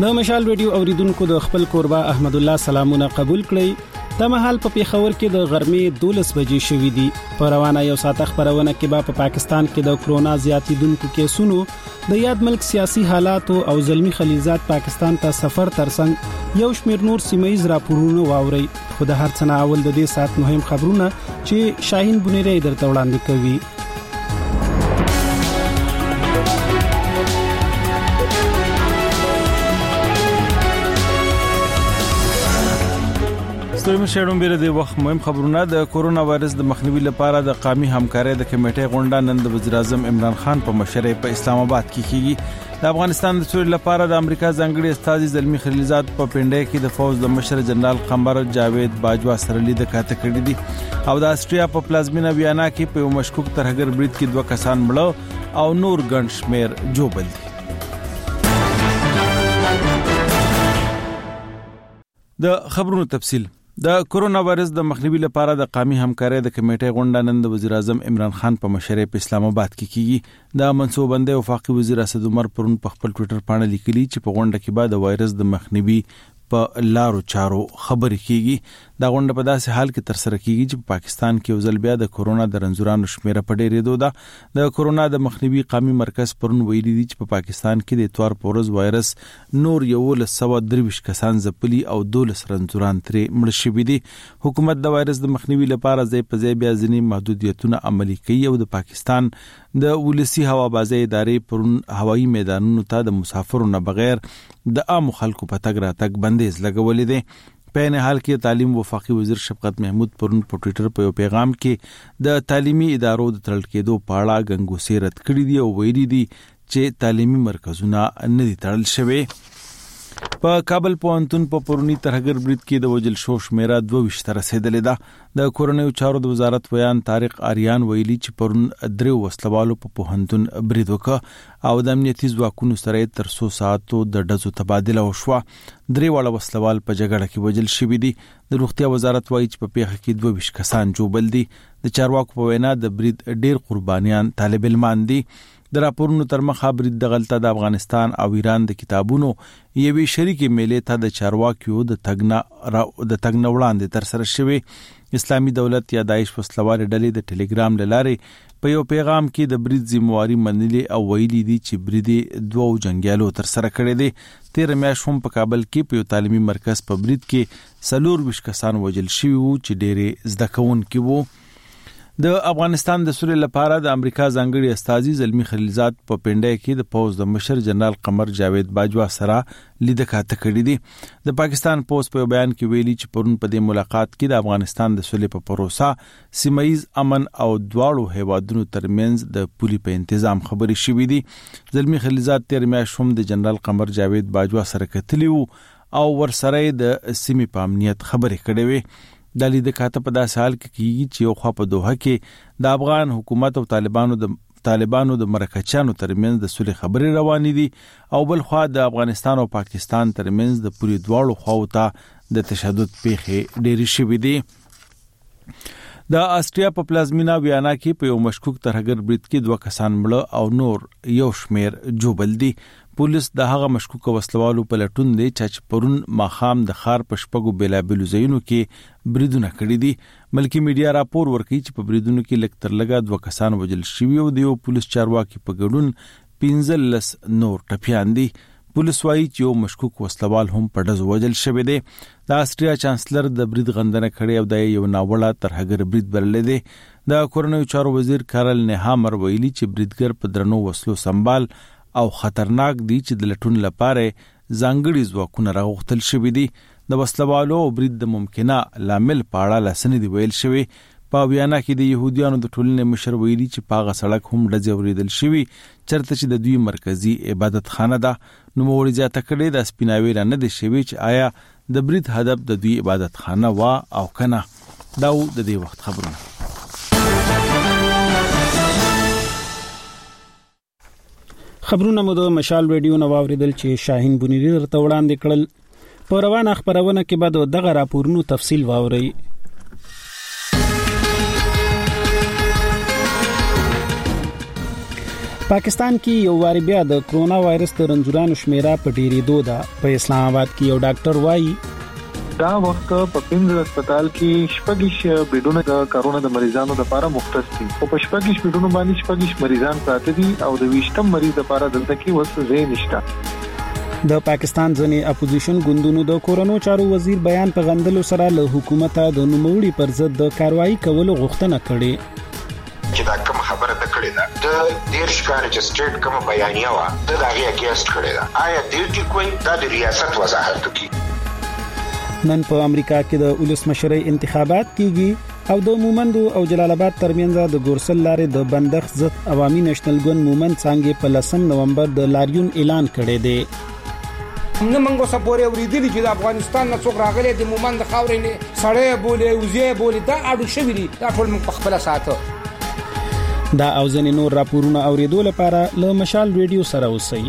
د مشال ریډیو اوریدونکو د خپل کوربه احمد الله سلامونه قبول کړئ. د مهال په پیښور کې د غرمې 12 بجې شوې دي. په روانه یو ساعت خبرونه کې په پاکستان کې د کرونا زیاتیدونکو کیسونو د یاد ملک سیاسي حالات او زلمی خلیزات پاکستان ته سفر ترڅنګ یو شمېر نور سیمایي راپورونه واوري. خو د هر څه نه اول د دې سات مهم خبرونه چې شاهین بنيري درته وړاندې کوي. ستوري مشرون بیره د وخت مهم خبرونه. د کورونا وایرس د مخنیوي لپاره د قومي همکارۍ د کمیټې غونډه نن د وزیر اعظم عمران خان په مشرۍ په اسلام آباد کې کیږي. د افغانستان د سولې لپاره د امریکا ځانګړي استازي زلمی خلیزات په پنډۍ کې د فوج د مشر جنرال قمر جاوید باجوا سره لید کاته کړی دي او د استرالیا په پلازمینه ویانا کې په مشکوک ترهګر برید کې 2 کسان مړه او نور ګڼ شمیر جوړل دي. د خبرونو تفصیل. د کورونا وایرس د مخنیوي لپاره د قومي همکارۍ د کمیټې غونډه نن د وزیر اعظم عمران خان په مشرۍ په اسلام آباد کې کیږي. د منصوبندۍ وفاقي وزیر اسد عمر پرون په خپل ټوئیټر باندې لیکلي چې په غونډه کې بعد د وایرس د مخنیوي په لارو چارو خبرې کیږي. دا غونډه په داسې حال کې تر سره کیږي چې په پاکستان کې وزل بیا د کورونا د رنځورانو شمیره په ډېرېدو ده. د کورونا د مخنیوي قومي مرکز پرون ویلي دي چې په پاکستان کې د اتوار په ورځ وایرس نور 123 کسان ځپلي او 12 رنځوران ترې مړ شوي دي. حکومت د وایرس د مخنیوي لپاره ځای په ځای بیا ځینې محدودیتونه عملي کوي او د پاکستان د ولسی هوابازۍ ادارې پرون هوایي میدانونو ته د مسافرو نه بغیر د عام خلکو په تګ راتګ بندیز لګولې دي. په نه حال کې تعلیم وفاقي وزیر شفقت محمود پرون په ټوئیټر په یو پیغام کې د تعلیمي ادارو د تړل کېدو په اړه غنګوسې رد کړې دي او ویلي دي چې تعلیمي مرکزونه نه دي تړل شوي. په کابل پوهنتون په پرونی ترهګر برید کې د وجل شو شمیره 22 ته رسیدلې ده. د کورونیو چارو د وزارت ویان طارق آریان ویلي چې پرون 3 وسلوالو په پوهنتون برید وکړ او د امنیتي ځواکونو سره تر 100 ساعتو د ډزو تبادله وشوه. 3 واړه وسلوال په جګړه کې وجل شوي دي. د روغتیا وزارت وایي چې په پیښه کې 22 کسان جوړل دي. د چارواکو په وینا د برید ډیر قربانیان طالب علمان دي. د راپورونو تر مخه برید د غلطه د افغانستان او ایران د کتابونو یوې شریکې میلې ته د چارواکیو د تګنه وړاندې تر سره شوی. اسلامي دولت یا داعش وسلوال ډلې د ټلګرام لارې په یو پیغام کې د برید ذمہواری منلې او ویلي دي چې برید 2 جنگیالو تر سره کړی دي. 13 میاشت هم په کابل کې په یو تعلیمي مرکز په برید کې 24 کسان وژل شوي وو چې ډېر زده کوونکي وو. د افغانستان د سولې لپاره د امریکا ځانګړي استازي زلمی خلیزات په پنډۍ کې د فوج د مشر جنرال قمر جاوید باجوا سره لید کاته کړی دي. د پاکستان پوسټ په بیان کې ویلي چې پرون په دې ملاقات کې د افغانستان د سولې په پروسه سیمایي امن او دواړو هیوادونو ترمنځ د پولي په تنظیم خبرې شوې دي. زلمی خلیزات 13 میاشت هم د جنرال قمر جاوید باجوا سره کتلی وو او ورسره د سیمې په امنیت خبرې کړې وې. د لید کاته په داسې حال کې کیږي چې یو خوا په دوحه کې د افغان حکومت او طالبانو د مرکچانو ترمنځ د صلح خبرې روانې دي او بل خوا د افغانستان او پاکستان ترمنځ د پوری دواړو خواو ته د تشدد پیښې ډېرې شوې دي. د استرالیا په پلازمینه ویانا کې په یو مشکوک ترهګر برید کې 2 کسان مړه او نور یو شمیر جوړل دي. پولیس د هغه مشکوک وسلوالو په لټون دي چې پرون ماخام د خار په شپږو بیلابلو ځایونو کې بریدونه کړی دي. ملکی میډیا راپور ورکړي چې په بریدونو کې لږ تر لږه 2 کسان وژل شوي او د یو پولیس چارواکي په ګډون 15 نور ټپیان دي. پولیس وايي چې یو مشکوک وسلوال هم په ډز وژل شوی دی. د استرالیا چانسلر د برید غندنه کړې او د یو ناوړه ترهګر برید بللې دي. د کورونیو چارو وزیر کارل نهامر ویلي چې بریدګر په درنو وسلو سنبال او خطرناک دي چې د لټون لپاره ځانګړي ځواکونه راغوښتل شوي دي. د وسلوالو او برید د ممکنه لامل په اړه لاسنې دی ویل شوی. په ویانا کې د يهوديانو د ټولنې مشر ویلي چې پاغه سړک هم ډزې اوریدل شوی چرته چې د دوی مرکزی عبادت خانه ده. نو موري زیاته کړي د سپیناوي نه دي شوی چې آیا د برید هدف د دوی عبادت خانه وا او کنه. دا د دې وخت خبرونه. خبرونه مو د مشال ریډیو نو اوریدل چې شاهین بنيري درته وړاندې کړل. په روانه خبرونه کې بعد دغه راپورونو تفصیل واوري. پاکستان کې یو واری بیا د کرونا وایرس د رنځورانو شمیره په ډیریدو ده. په اسلام آباد کې یو ډاکټر وایي دا وخت په پنځه هسپتال کې شپږ بیډونه د کرونا د مریضانو لپاره مختص دي. او په شپږ بیډونو باندې شپږ مریضان پراته دي او د 20م مریض لپاره دلته کې وسه ځای نشته. د پاکستان ځنې اپوزیشن ګوندونو د کورونو چارو وزیر بیان په غندلو سره له حکومت د نوموړي پر ضد د کاروایی کولو غوښتنه کړې. چې دا کوم خبره د کړې ده د ډیر ښکار چې سټیټ کوم بیانیه وا د هغه اگینست کړې ده آیا دې ټیکوي د ریاست وضاحت کوي. نن په امریکا کې د ولسمشرۍ انتخابات کیږي او د مومندو او جلال آباد ترمنځ د ګورسل لارې د بندښت ضد عوامي نېشنل ګوند مومند څنګه په 10 نومبر د لاریون اعلان کړی دی. موږ منګو سپورې اوریدلې چې د افغانستان نه څوک راغلي د مومند خاورې نه سړې بولې وزې بولې دا اډو شوی دي دا ټول موږ په خپل ساتو. دا او ځنې نور راپورونه اوریدو لپاره له مشال ریډیو سره اوسئ.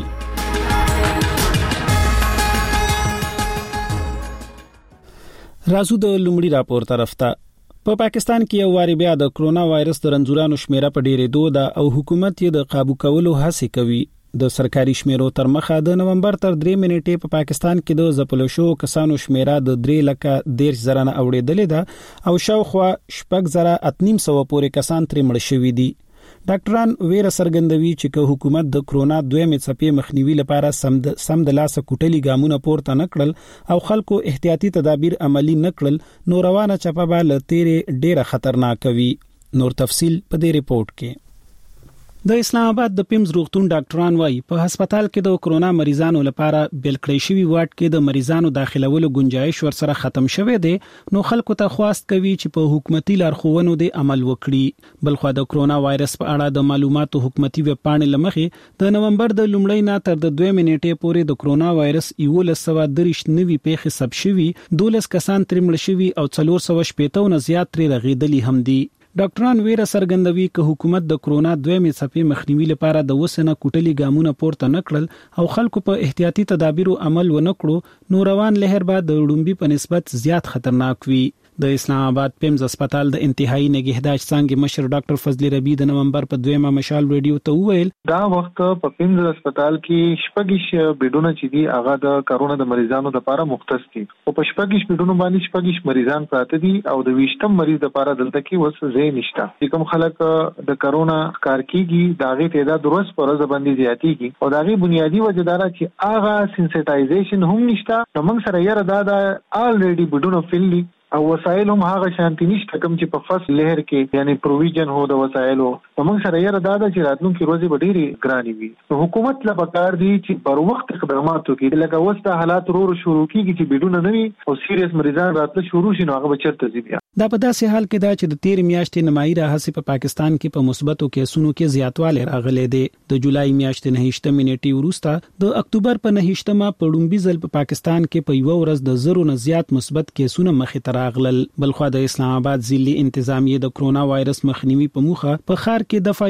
رازو د لومړي راپور طرف ته. په پاکستان کې یو واری بیا د کرونا وایرس د رنځورانو شمیره په ډیریدو ده او حکومت یې د قابو کولو هڅه کوي. د سرکاري شمیرو تر مخه د نومبر تر 3 منېټې په پاکستان کې د زپلو شو کسانو شمیره د 3,10,000 نه اوریدلې ده او شاوخوا 6,800 پورې کسان ترې مړ شوي دي. ډاکټران ویره څرګندوي چې که حکومت د کرونا دویمې څپې مخنیوي لپاره سم د لاسه کوټلي ګامونه پورته نکړل او خلکو احتیاطي تدابیر عملی نکړل نو روانه چپه به له تیرې ډیره خطرناک وي. نور تفصیل په دې ریپورت کې. د اسلام آباد د پیمز روغتون ډاکټران وایي په هسپتال کې د کرونا مریضانو لپاره بل کړی شوی واټ کې د مریضانو داخلولو گنجائش ورسره ختم شوه دی نو خلکو ته خواست کوي چې په حکومتي لارښوونو د عمل وکړي. بلخو د کرونا وایرس په اړه د معلوماتو حکومتي ویب پاڼې لمخې د نومبر د لومړۍ نه تر د 2 منېټې پورې د کرونا وایرس 1130 نوي پیښې ثبت شوي 12 کسان ترې مړ شوي او 480 نه زیات ترې رغېدلي هم دي. ډاکټران ویره څرګندوي چې حکومت د کرونا دویمې څپې مخنیوي لپاره د وسنه کوټلي ګامونه پورته نکړل او خلکو په احتیاطي تدابیرو عمل ونکړو نو روان لهر به د وړومبي په نسبت زیات خطرناک وي. د اسلام آباد پیمز هسپتال د انتهایی نگهداشت څنګه مشر ډاکټر فضل ربی د نومبر په 2 مشال ریډیو ته وویل دا وخت په پیمز هسپتال کې شپږ بیډونه چې دي هغه د کرونا د مریضانو لپاره مختص دي او په شپږ بیډونو باندې شپږ مریضان پراته دي او د 20م مریض لپاره دلته کې وسه ځای نشته. کوم خلک د کرونا کار کیږي داغه تعداد روز پر ورځ باندې زیاتیږي او داغه بنیادی وجه دا چې هغه سنسټایزیشن هم نشته. نو موږ سره یې دا الریډي بیډونه فل او وسایل هم هغه شانتي نشته کوم چې په فصل لهر کې یعنی پروویژن هو د وسایلو. موږ سره یې دا چې راتلونکي ورځې به ډېری ګرانې وي. نو حکومت لا پکار دی چې پر وخت اقدامات وکړي لکه اوس د حالات شروع کیږي چې بیډونه نه وي او سیریس مریضان راتله شروع شي نو هغه به چرته ځي. دا په داسې حال کې دا چې د 13 میاشتې نیمایي راهیسې په پاکستان کې په مثبتو کیسونو کې زیاتوالی راغلی دی. د جولای میاشتې 9 منېټې وروسته د اکتوبر په 9 په لومړي ځل په پاکستان کې په یو ورځ د 0 نه زیات مثبت کیسونه مخې ته راغلل. بلخو د اسلام آباد ضلعي انتظامیه د کرونا وایرس مخنیوي په موخه په ښار کې دفعه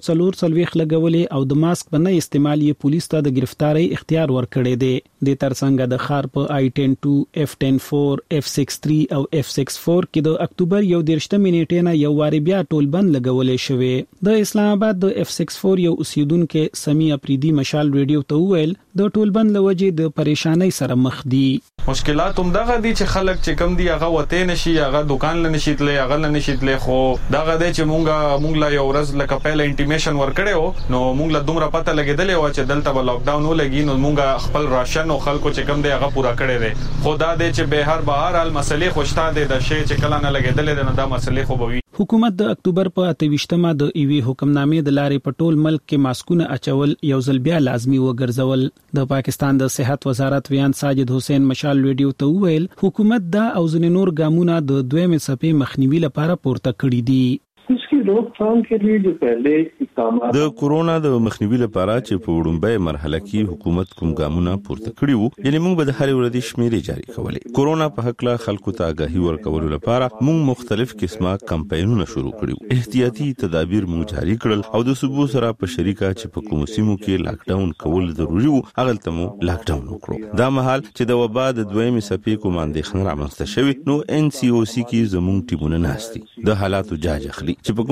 144 لګولې او د ماسک په نه استعمال یې پولیس ته د گرفتاری اختیار ورکړی دی. د ترڅنګ د ښار په I-10-2 F-10-4 F-6-3 او F-6-4 کې د اکتوبر 11 منېټې نه یو واری بیا ټول بند لګولې شوې. د اسلام آباد د F-6-4 یو اوسیدونکو سمی اپریدي مشال ریډیو ته وویل د ټول بند لوجې د پریشانۍ سره مخ دي. مشکلات هم دغه دي چې خلک چې کم دي هغه وته نشي هغه دکان ل نشیتلې هغه ل نشیتلې خو دغه دي چې مونږ لا یو ورځ لکه پهل انټیمیشن ورکړیو نو مونږ لا دومره پته لګیدلې و چې دلته به لاک ډاون ولګي نو مونږ خپل راشن او خلکو چې کم دي هغه پورا کړی دي. خدا دې چې بهر حال مسلې خوشتا دي د شی چې کله نه لګیدلې نه دا مسلې خو به وي. حکومت د اکتوبر په 28مه د ایوی حکمنامې د لارې په ټول ملک کې ماسکونه اچول یو ځل بیا لازمی وګرځول. د پاکستان د صحت وزارت ویان ساجد حسین مشال ریډیو ته وویل حکومت دا او ځینې نور ګامونه د دویمې څپې مخنیوي لپاره پورته کړي دي. इसकी रोकथाम के लिए जो पहले इक़दामात د کورونا د مخنیوي لپاره چې په وړاندې مرحله کې حکومت کوم ګامونه پورته کړي وو یعنی موږ به د هر ورځې شمیرې جاری کولې. کورونا په حق لا خلکو ته آگاهي ورکولو لپاره موږ مختلف قسمه کمپاینونه شروع کړو. احتیاطي تدابیر موږ جاری کړل او د صوبو سره په شریکه چې په کوم سیمو کې لاک ډاون کول ضروري وو هغه ته مو لاک ډاون وکړو. دا مهال چې د وبا د دویمې څپې کوم اندېښنه رامنځته شوې نو NCOC کې زموږ ټیمونه ناشتي د حالاتو جاج اخلي چې په کوم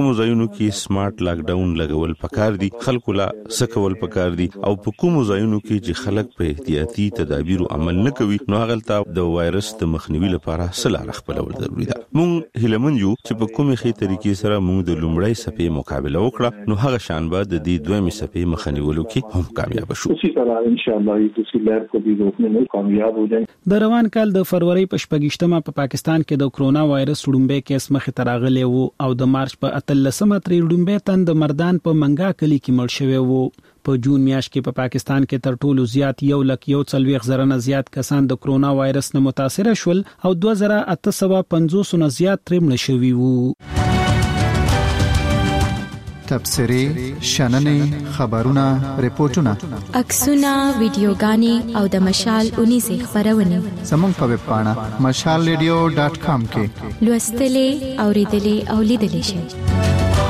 کوم ځایونو کې سمارټ لاک ډاون لګول پکار دي، خلکو لا سکول پکار دي، او په کوم ځایونو کې چې خلک په احتیاطي تدابیر عمل نه کوي نو هغه ته د وایرس د مخنیوي لپاره سلا خپلول ضروري ده. مونږ هیلمن یو چې په کومه خې طریقې سره مونږ د لومړی صفې مقابله وکړه نو هغه شان به د دې دویمې صفې مخنیولو کې هم کامیاب شو. اسی طرح ان شاء الله دوسری لہر کو بھی روکنے میں کامیاب ہو جائیں. د روان کال د فروری په 28مه په پاکستان کې د کرونا وایرس لومړی کیس مخې ته راغلی وو او د مارچ په 13مه ترې لومړی تن د مردان په منګا کلی کې مړ شوی وو. په جون میاشت کې په پاکستان کې تر ټولو زیات 1,40,000 نه زیات کسان د کرونا وایرس نه متاثر شول او 2850 نه زیات ترې مړ شوي وو. تبصرې، شننې، خبرونه، ریپورتونه، عکسونه، ویډیوګانې او د مشال 19 خبرونه زموږ په ویب پاڼه mashalradio.com کې لوستلې، اوریدلې او لیدلې شئ.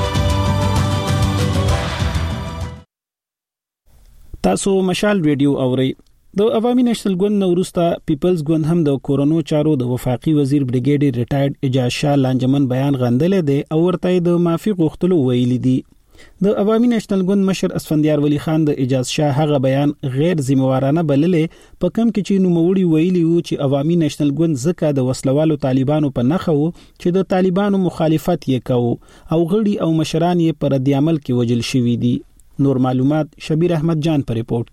تاسو مشال ریډیو اورئ. د عوامي نېشنل ګوند نو وروسته پیپلز ګوند هم د کورونو چارو د وفاقي وزیر بریګیډیر ریټایرډ اجاز شاه لانجمن بیان غندلې دی او ورته د معافي غوښتلو ویلي دي. د عوامي نېشنل ګوند مشر اسفندیار ولی خان د اجاز شاه هغه بیان غیر ذمہوارانه بللې په کم کې چې نوموړي ویلي وو چې عوامي نېشنل ګوند ځکه د وسلوالو طالبانو په نخو چې د طالبانو مخالفت یې کوي او غړي او مشران یې پر د عمل کې وجل شوي دي. نور معلومات شبیر احمد جان پر ریپورت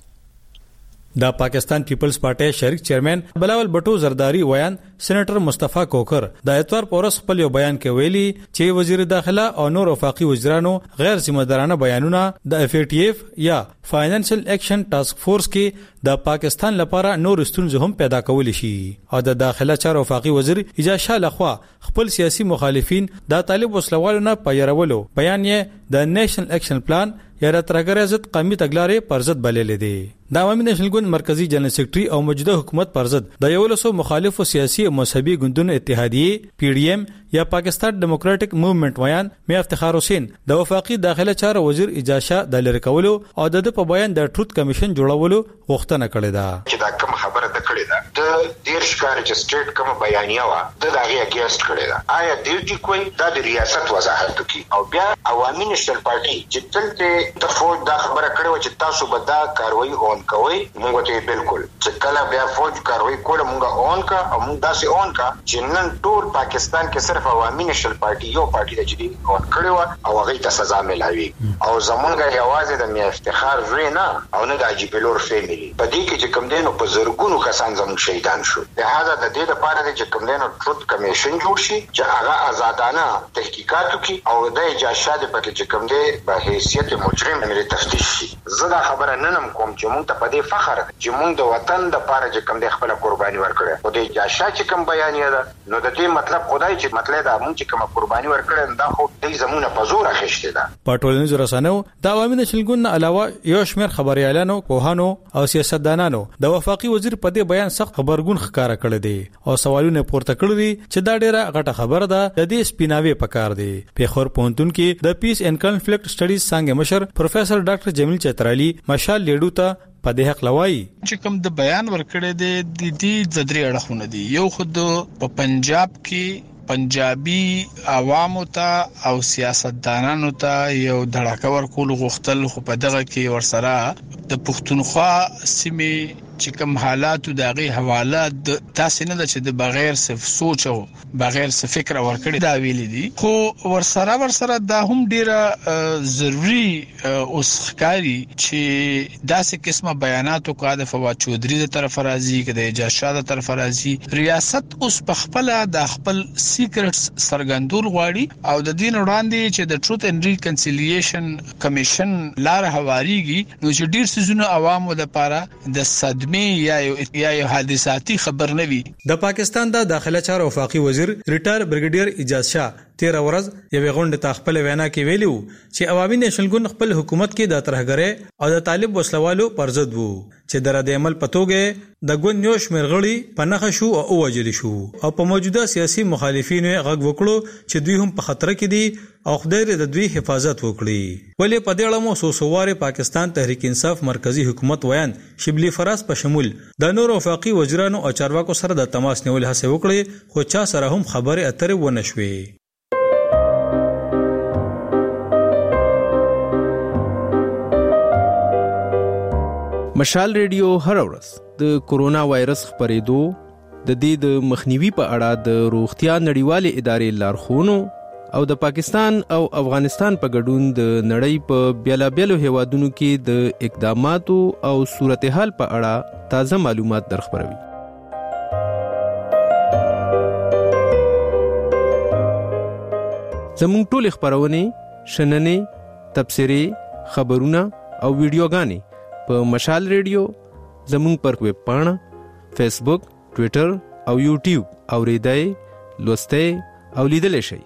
کې. د پاکستان پیپلز پارټي شریک چیرمن بلاول بټو زرداری ویان سېنیټر مصطفی کوکر د اتوار پورس خپل یو بیان کې ویلي چې وزیر داخله او نور وفاقي وزیرانو غیر ذمہ دارانه بیانونه د FATF یا فاینانشل ایکشن ټاسک فورس کې د پاکستان لپاره نور ستونزې هم پیدا کول شي او د داخله چارو وفاقي وزیر اجاز شاه لخوا خپل سیاسي مخالفین د طالب وسلوالو نه پیرولو بیان یې د نېشنل ایکشن پلان یا راترګر ضد قومي تګلارې پر ضد بللې دي. د عوامي نېشنل ګوند مرکزی جنرال سیکریټري او موجوده حکومت پر ضد د 1100 مخالف سیاسي او مذهبي ګوندونو اتحادیه PDM یا پاکستان ډیموکراټک موومېنټ ویان میا افتخار حسین د وفاقي داخله چارو وزیر اجاز شاه د لری کولو او د په بیان د ټروت کمیشن جوړولو غوښتنه کړې ده. چې دا کوم خبره ده کړې ده د دیرش کار چې سټیټ کوم بیانیه وا د هغه اگینست کړې ده. آیا ډیوټي کوي د ریاست وضاحت کوي او بیا عوامي نېشنل پارټي چې تلته د فوج دا خبره کړې و چې تاسو به دا کاروي اون کوي موږ ته بالکل چې کله بیا فوج کاروي کوله موږ اون کا او موږ داسې اون کا چې نن ټول پاکستان کې صرف عوامي نېشنل پارټي یو پارټي د جدي اون کړی و او هغه ته سزا ملاوي او زمونږ یوازې د میا افتخار زوینا او نه د اجیبلور فیملی په دې کې چې کوم دینو په زرګونو کسان زموږ شهیدان شو. لہذا د دې لپاره چې کوم دینو ټروت کمیشن جوړ شي چې هغه آزادانه تحقیقات وکړي او د اجازه شاده په چې کوم دی په حیثیت مجرم ملي تفتیش شي. زه دا خبره ننم کوم چې موږ ته په دې فخر چې موږ د وطن د لپاره چې کوم دی خپل قرباني ورکړه او د اجازه چې کوم بیان یې نو د دې مطلب خدای چې مطلب دا موږ چې کوم قرباني ورکړه دا خو دې زمونه په زور اخیشته ده. په ټولنیزو رسنیو د عوامي نېشنل ګوند علاوه یو شمېر خبريالانو پوهانو او سیاستدانانو د وفاقي وزیر په دې بیان سخت خبرګون ښکارا کړی دی او سوالونه پورته کړی دي چې دا ډیره غټه خبره ده د دې سپیناوي پکار دی. پیښور پوهنتون کې د پیس اینڈ کنفلیکټ سټډیز څنګه مشر پروفیسر ډاکټر جمیل چترالی مشال لیډو ته په دې حق لوي چې کوم د بیان ورکړی دی د دې زدري اړخونه دي. یو خود په پنجاب کې پنجابي عوامو ته او سیاستدانانو ته یو دړه ورکول غوښتل خو په دغه کې ورسره د پښتونخوا سیمې چې کوم حالات د هغه حواله تاسو نه چې د بغیر صرف سوچ او بغیر څه فکر ورکړی دا ویل دي خو ورسره دا هم ډیره ضروری اوس ښکاری چې داسې قسمه بیاناتو کا د فواد چودري د طرف راځي کې د اجاز شاه د طرف راځي. ریاست اوس په خپل د خپل سیکرټس سرګندول غواړي او د دین وړاندې چې د ټروت اینڈ ریکنسیلیشن کمیشن لار هواریږي نو چې ډیر سيزونه عوامو لپاره د صدمه یا یو حادثاتي خبر نه وي. د پاکستان د داخله چارو وفاقي وزیر ریټایر بریګیډیر اجاز شاه 13 ورځ یو غونډه ته خپل وینا کې ویلو چې عوامي نېشنل ګوند خپل حکومت کې د ترهګرۍ او د طالب وسلوالو پر ضد وو چې د رد عمل پتوګه د ګوند یو شمېر غړي په نخښه شو او وجل شو او په موجوده سیاسي مخالفینو غږ وکړو چې دوی هم په خطر کې دي او خدای د دوی حفاظت وکړي. ولې په دې اړه مو سوسوار پاکستان تحریک انصاف مرکزی حکومت ویان شبلی فراز په شمول د نور وفاقي وزیرانو او چارواکو سره د تماس نیول هڅه وکړي خو چا سره هم خبره اترې ونه شوې. مشال ریډیو هر ورځ د کورونا وایرس خپرېدو د دې د مخنیوي په اړه د روغتیا نړیوالې ادارې لارښوونو او د پاکستان او افغانستان په ګډون د نړۍ په بیلابیلو هیوادونو کې د اقداماتو او صورتحال په اړه تازه معلومات درخبروي. زموږ ټول خبرونه، شننې، تبصرې، خبرونه او ویډیوګانې په مشال ریډیو، زموږ پر ویب پاڼه، فیسبوک، ټوئیټر او یوټیوب اوریدای، لوستای او لیدلای شئ.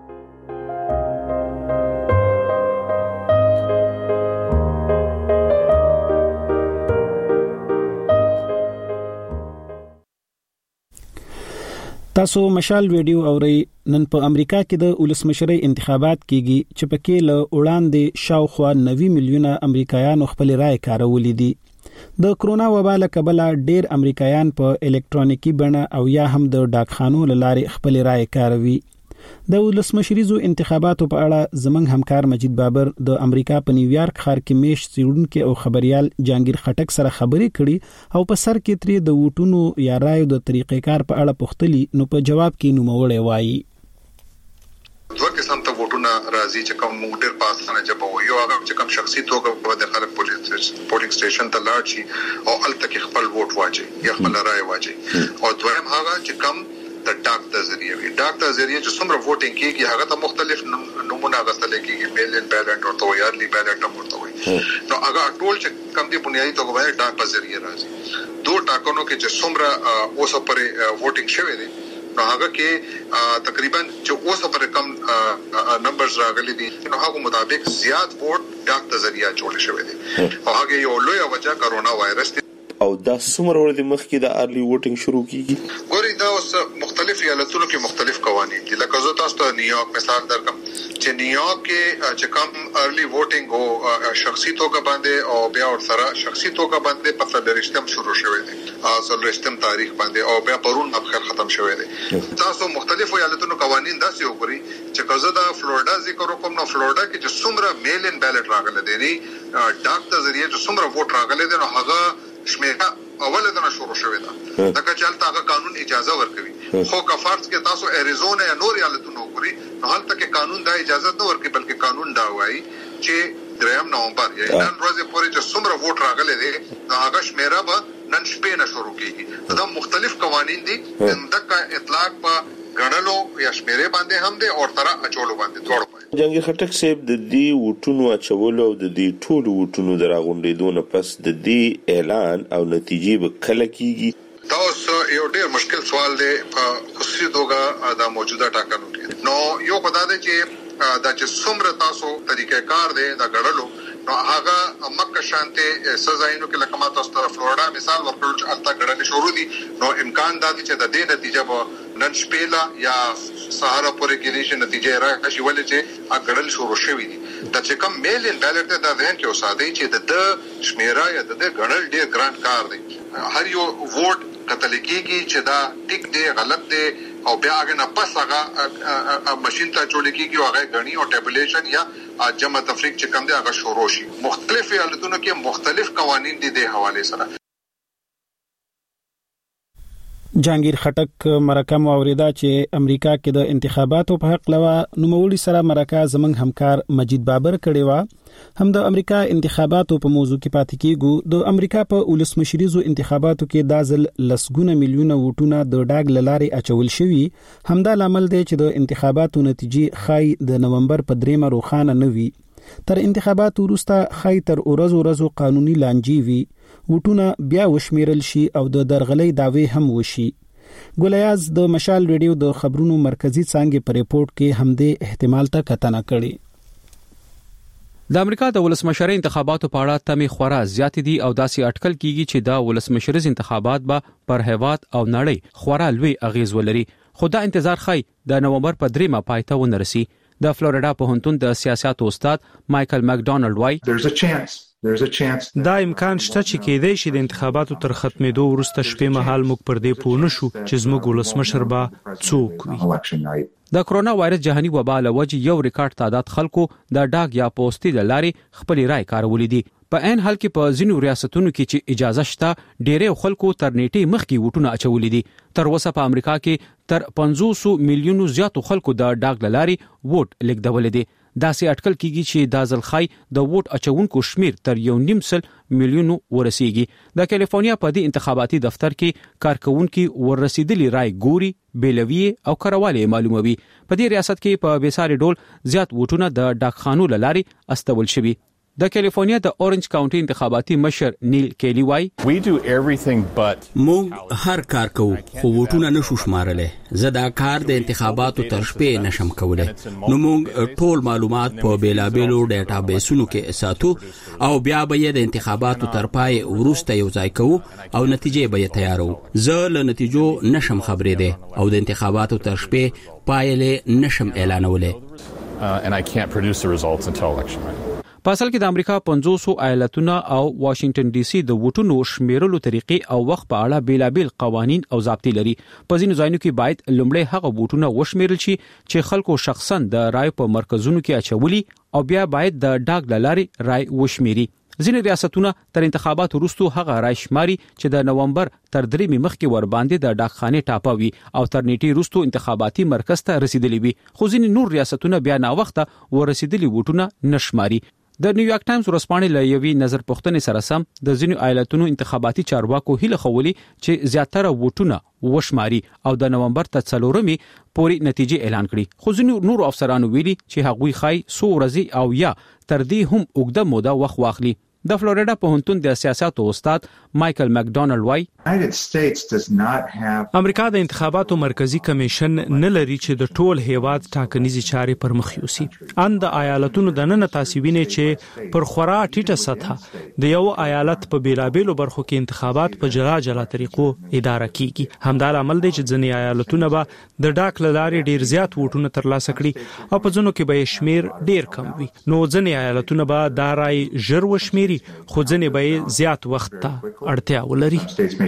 تاسو مشال ویډیو اورئ. نن په امریکا کې د ولسمشرۍ انتخابات کیږي چې پکې له وړاندې شاوخوا 90 میلیونه امریکایانو خپل رائے کارولې دي. د کرونا وبا له کبله ډېر امریکایان په الکترونیکی بڼه او یا هم د ډاکخانو لارې خپل رائے کاروي. د ولسمشریزو انتخاباتو په اړه زمنګ همکار مجید بابر د امریکا په نیویارک ښار کې میش څیړونکو او خبريال جانگیر خټک سره خبرې کړي او په سر کې ترې د ووټونو یا رایو د طریقې کار په اړه پوښتلي، نو په جواب کې نوموړی وایي: دوه قسم ته ووټونه راځي چې کوم موټر پاسانه جبو یو هغه چې کوم شخصي توګه په د خلک پولینګ سټیشن ته لاړ شي او الته کې خپل ووټ واچي یا خپل رائے واچي، او دویم هغه چې کوم د ډاکټر ذریعہ وي. ډاکټر ذریعہ چې څومره ووټینګ کیږي هغه ته مختلف نمونه غوښتل کیږي، میلین بیلټ او یارلی بیلټ ورته وي. نو هغه ټول چې کوم دی بنیادی توګه باندې ډاکټر ذریعہ راځي. دوه ټاکنو کې چې څومره اوسه پر ووټینګ شوی دی نو هغه کې تقریبا چې اوسه پر کم نمبرز راغلي دي، نو هغه مطابق زیات ووټ ډاکټر ذریعہ جوړ شوی دی او هغه یو لوی وجہ کرونا وایرس دی. او دا څومره ورته مخکې د ارلی ووټینګ شروع کیږي؟ ګوري دا اوس مختلف ایالتونو کې مختلف قوانين دي. لکه زه تاسو ته نیویارک مثال درکم چې نیویارک کې چې کوم ارلی ووټینګ او شخصي توګه باندې او بیا ور سره شخصي توګه باندې په فلریشتم شروع شوی دی، فلریشتم تاریخ باندې او بیا پرون اخر ختم شوی دی. تاسو مختلف ایالتونو قوانين داسې وګوري چې کزه دا فلوریدا ذکر وکم، نو فلوریدا کې چې څومره میلین بیلټ راغله دي ډاکټر ذریعہ چې څومره ووټ راغله دي نو هغه شمیره اوله دنه شروع شوې ده. دا که چلته هغه قانون اجازه ورکوي، خو که فرض کې تاسو اریزونا یا نور ایالتونو وګورئ نو هلته کې قانون دا اجازه نه ورکوي، بلکې قانون دا وایي چې 3 نومبر یا نن ورځې پورې چې څومره ووټ راغلي دي هغه شمیره به نن شپې نه شروع کیږي. دا مختلف قوانين دي، دغه اطلاق په غړلو یا شمیره باندې هم دي او تر اچولو باندې دوړ. جنگیر خټک صاحب، د دې ووټونو اچولو او د دې ټولو ووټونو دراغونډېدو نه پس د دې اعلان او نتیجې به کله کیږي؟ دا اوس یو ډېر مشکل سوال دی په خصوصي توګه دا موجوده ټاکنو کې. نو یو خدای دې چې دا چې څومره تاسو طریقې کار دی دا غړلو نو هغه مکه شانته سزاینو کې لکه ما تاسو ته فلوریدا مثال ورکړل چې الته غړلې شروع دي، نو امکان دا دی چې د دې نتیجه به نن شپېلا یا سهار پورې کې دې نتیجه راشي، ولې چې غړل شروع شوی دي. دا چې کوم میلین بیلټ دا ذهن کې اوساده چې د شمیره یا د غړل ډېر ګران کار دی. هر یو ووټ قتل کېږي چې دا ټیک دی غلط دی او بیا هغه نه پس هغه ماشين ته جوړ کېږي او هغه غني او ټیبلیشن یا جمع تفریق چې کوم دی هغه شروع شي. مختلف ایالتونو کې مختلف قوانين دي د حواله سره. جانگیر خټک مرکه اوریدا چې امریکا کې د انتخاباتو په حق لوا نوموړي سره مرکه زمنګ همکار مجید بابر کړي وا. هم د امریکا انتخاباتو په موضوع کې پاتې کیږو. د امریکا په ولسمشریزو انتخاباتو کې دازل لسګونه میلیونه ووټونه د ډاګ لارې اچول شوي. همدا لامل دی چې د انتخاباتو نتیجې خای د نومبر په 3 روخانه نه وي. تر انتخاباتو وروسته خای تر ورځو قانوني لانجې وي، وټونه بیا وشمیرل شي او د درغلۍ داوی هم وشي. ګولیاز د مشال ریډیو د خبرونو مرکزی څنګه په ریپورت کې همدې احتمال ته کتنه کړي. د امریکا د ولسمشرۍ انتخاباتو په اړه تمې خورا زیات دي او داسې اټکل کیږي چې دا ولسمشریز انتخابات به پر هیواد او نړۍ خورا لوی اغیز ولري. خو دا انتظار خای د نومبر په 3 پایته ونرسي. د فلوریدا پوهنتون د سیاست استاد مایکل مکډونالډ وای دا امکان شته چې کېدای شي د انتخاباتو تر ختمېدو وروسته شپې مهال موږ پر دې پوه نشو چې زموږ ولسمشر به څوک وي. د کرونا وایرس جهاني وبا له وجې یو ریکارډ تعداد خلکو د ډاګ یا پوسټي لارې خپل رائے کارولې دي. په عین حال کې په ځینو ریاستونو کې چې اجازه شته ډېرې خلکو تر نیټې مخکې ووټونه اچولې دي. تر اوسه په امریکا کې تر 500 میلیونو زیاتو خلکو د ډاګ لارې ووټ لیږدولې دي. داسې اټکل کیږي چې دا ځلخای د ووټ اچونکو شمیر تر 1.5 میلیونو ورسیږي. د کالیفورنیا په دې انتخاباتي دفتر کې کارکونکو ورسېدلي رائے ګوري بیلوي او کارواله معلوموي. په دې ریاست کې په بیساري ډول زیات ووټونه د ډاکخانو لارې استول شوي. د کالیفورنیا د اورنج کاونټي انتخاباتي مشر نیل کیلی وای موږ هر کار کوو خو ووټونه نشو شمارلې. زه دا کار د انتخاباتو تر شپې نشم کولای. نو موږ ټول معلومات په بیلابیلو ډیټابیسونو کې ساتو او بیا به یې د انتخاباتو تر پای وروسته یو ځای کوو او نتیجې به یې تیارو. زه له نتیجو نشم خبرېده او د انتخاباتو تر شپې پایلې نشم اعلانوله. په اصل کې د امریکا 500 ایالتونه او واشنگټن ډي سي د ووټونو شمیرلو طریقې او وخت په اړه بیلابل قوانین او ضابطې لري. په ځینو ځایونو کې باید لومړی هغه ووټونه وشمیرل شي چې خلکو شخصا د رای په مرکزونو کې اچولي او بیا باید د ډاګ لارې رای وشمیري. ځینې ریاستونه تر انتخاباتو وروسته هغه رای شماري چې د نومبر تر 3 مخکې ور باندې د ډاکخانه ټاپوي او تر نیټې وروسته انتخاباتي مرکز ته رسیدلی وي. خو ځینې نور ریاستونه بیا نا وخته ورسیدلي ووټونه نشماري. د نیویارک ټایمز ورسپانې له یوې نظر پوښتنې سره سم د ځینو ایالتونو انتخاباتي چارواکو هیله خولي چې زیاتره ووټونه وشماري او د نومبر تر 4 پورې نتیجې اعلان کړي. خو ځینو نور افسرانو ویلي چې هغوی خای 100 ورځې او یا تر دې هم اوږده موده وخت واخلي. د فلوریدا پوهنتون د سیاستو استاد مايكل ماکډونالډ وای امریکا د انتخاباتو مرکزی کمیشن نه لري چې د ټول هیواد ټاکنیزي چارې پر مخ یوسي. ان د ایالتونو د نن تاسیبینه چې پر خورا ټیټه سطح د یو ایالت په بیلابیلو برخو کې انتخابات په جلا جلا طریقو اداره کیږي. همدا عمل دی چې ځینې ایالتونه به د ډاک لارې ډیر زیات ووټونه ترلاسه کړي او په ځینو کې به شمیر ډیر کم وي. نو ځینې ایالتونه به دا رای ژر وشمیري خو ځنې به زیات وخت ته اړتیا ولري.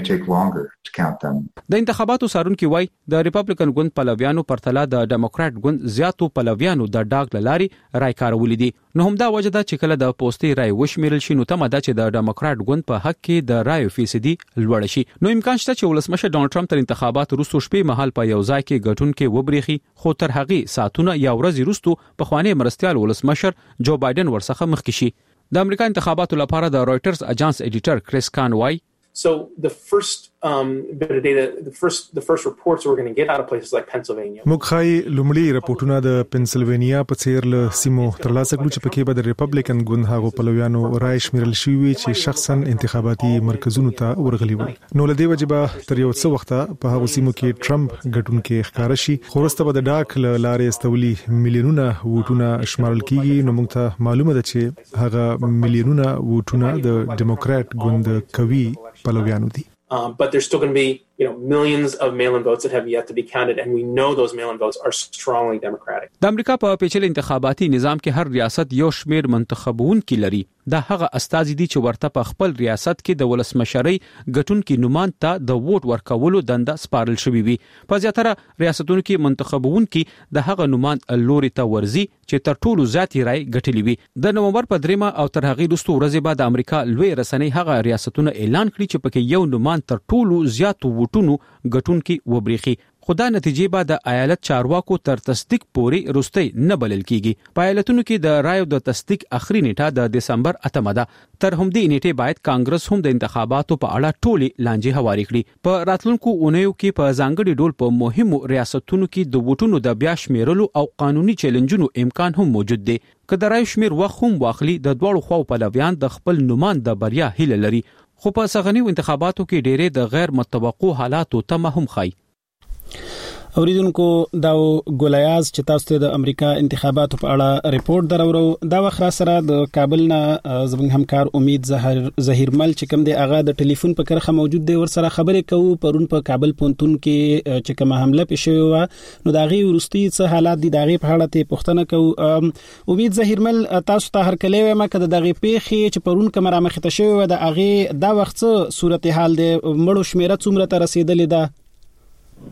د انتخاباتو څارونکو وای د ریپبلیکن ګوند پلویانو پرتله د ډیموکرات ګوند زیاتو پلویانو د ډاګ لارې رای کارولې دي. نو هم دا وجه ده چې کله د پوسټي رای وشمیرل شي نو تمه ده چې د ډیموکرات ګوند په حق کې د رای فیصدي لوړ شي. نو امکان شته چې ولسمشر ډونالد ټرمپ تر انتخاباتو وروسته شپې مهال په یو ځای کې ګټونکو وبريخي خو تر هغه ساعتونه یا ورځې وروسته په خواني مرستيال ولسمشر جو بایدن ورڅخه مخکې شي. د امریکا انتخاباتو لپاره د رويټرز اجانس ایډیټر کریس کان وای So the first bit of data, the first reports we're going to get out of places like Pennsylvania. مخای لومړی راپورټونه د پنسلوانیا په څیر له سیمو ترلاسه کړو چې پکې به د ریپبلیکن ګوند هغو پلویانو رای شمیرل شوی چې شخصا انتخاباتي مرکزونو ته ورغلي وي. نو لدی وجبه تر یو څو وخت په هغو سیمو کې ټرمپ ګټونکو ښکار شي. خورسته به د ډاک لارې استولي میلیونونه ووټونه شمارل کیږي. نو موږ ته معلومه ده چې هغه میلیونونه ووټونه د ډیموکرات ګوند کوي پلویانو دي. But there's still going to be, millions of mail-in votes that have yet to be counted, and we know those mail-in votes are strongly Democratic. د امریکا په پیچلي انتخاباتي نظام کې هر ریاست یو شمیر منتخبون لري. دا هغه استازي دي چې ورته په خپل ریاست کې د ولسمشرۍ ګټونکو نومان ته د ووټ ورکولو دنده سپارل شوی وي. په زیاتره ریاستونو کې منتخبون کې د هغه نومان لوري ته ورزي چې تر ټولو زیات رای ګټلی وي. د نومبر په 3 او تر هغه وروسته ورځې بعد امریکا لوی رسنۍ هغه ریاستونه اعلان کړي چې پکې یو نومان تر ټولو زیات ووټونو ګټونکو وبريخي. خدا نتیجې به د ایالت چارواکو تر تصدیق پورې روستي نه بلل کیږي. په ایالتونو کې د رایو د تصدیق اخري نیټه د دسمبر 8 ده. تر همدې نیټه باید کانګرس هم د انتخاباتو په اړه ټولي لانجې هواري کړي. په راتلونکو اونیو کې په ځانګړي ډول په مهمو ریاستونو کې د ووټونو د بیا شمیرلو او قانوني چیلنجونو امکان هم موجود دی. که د رای شمیر وخت هم واخلي د دوړو خواو پلویان د خپل نومان د بریا هیله لري. خو په سغنیو انتخاباتو کې ډېرې د غیر متوقع حالاتو تمه هم خای. اوریدونکو دا ګولیاز چې تاسو ته د امریکا انتخاباتو په اړه ریپورت درورو. دا وخت را سره د کابل نه زموږ همکار امید ظهیرمل چې کوم دی هغه د ټلیفون په کرخه موجود دی. ور سره خبرې کوو. پرون په کابل پونتون کې چې کومه حمله پېښه و نو دا غي ورستي څه حالات دي دا غي په اړه ته پوښتنه کوو. امید ظهیرمل تاسو ته هر کله ما کده دغه پیښې چې پرون کومه را مخته شوی و د هغه دا وخت صورتحال دی مړو شمیره څومره ته رسیدلې ده؟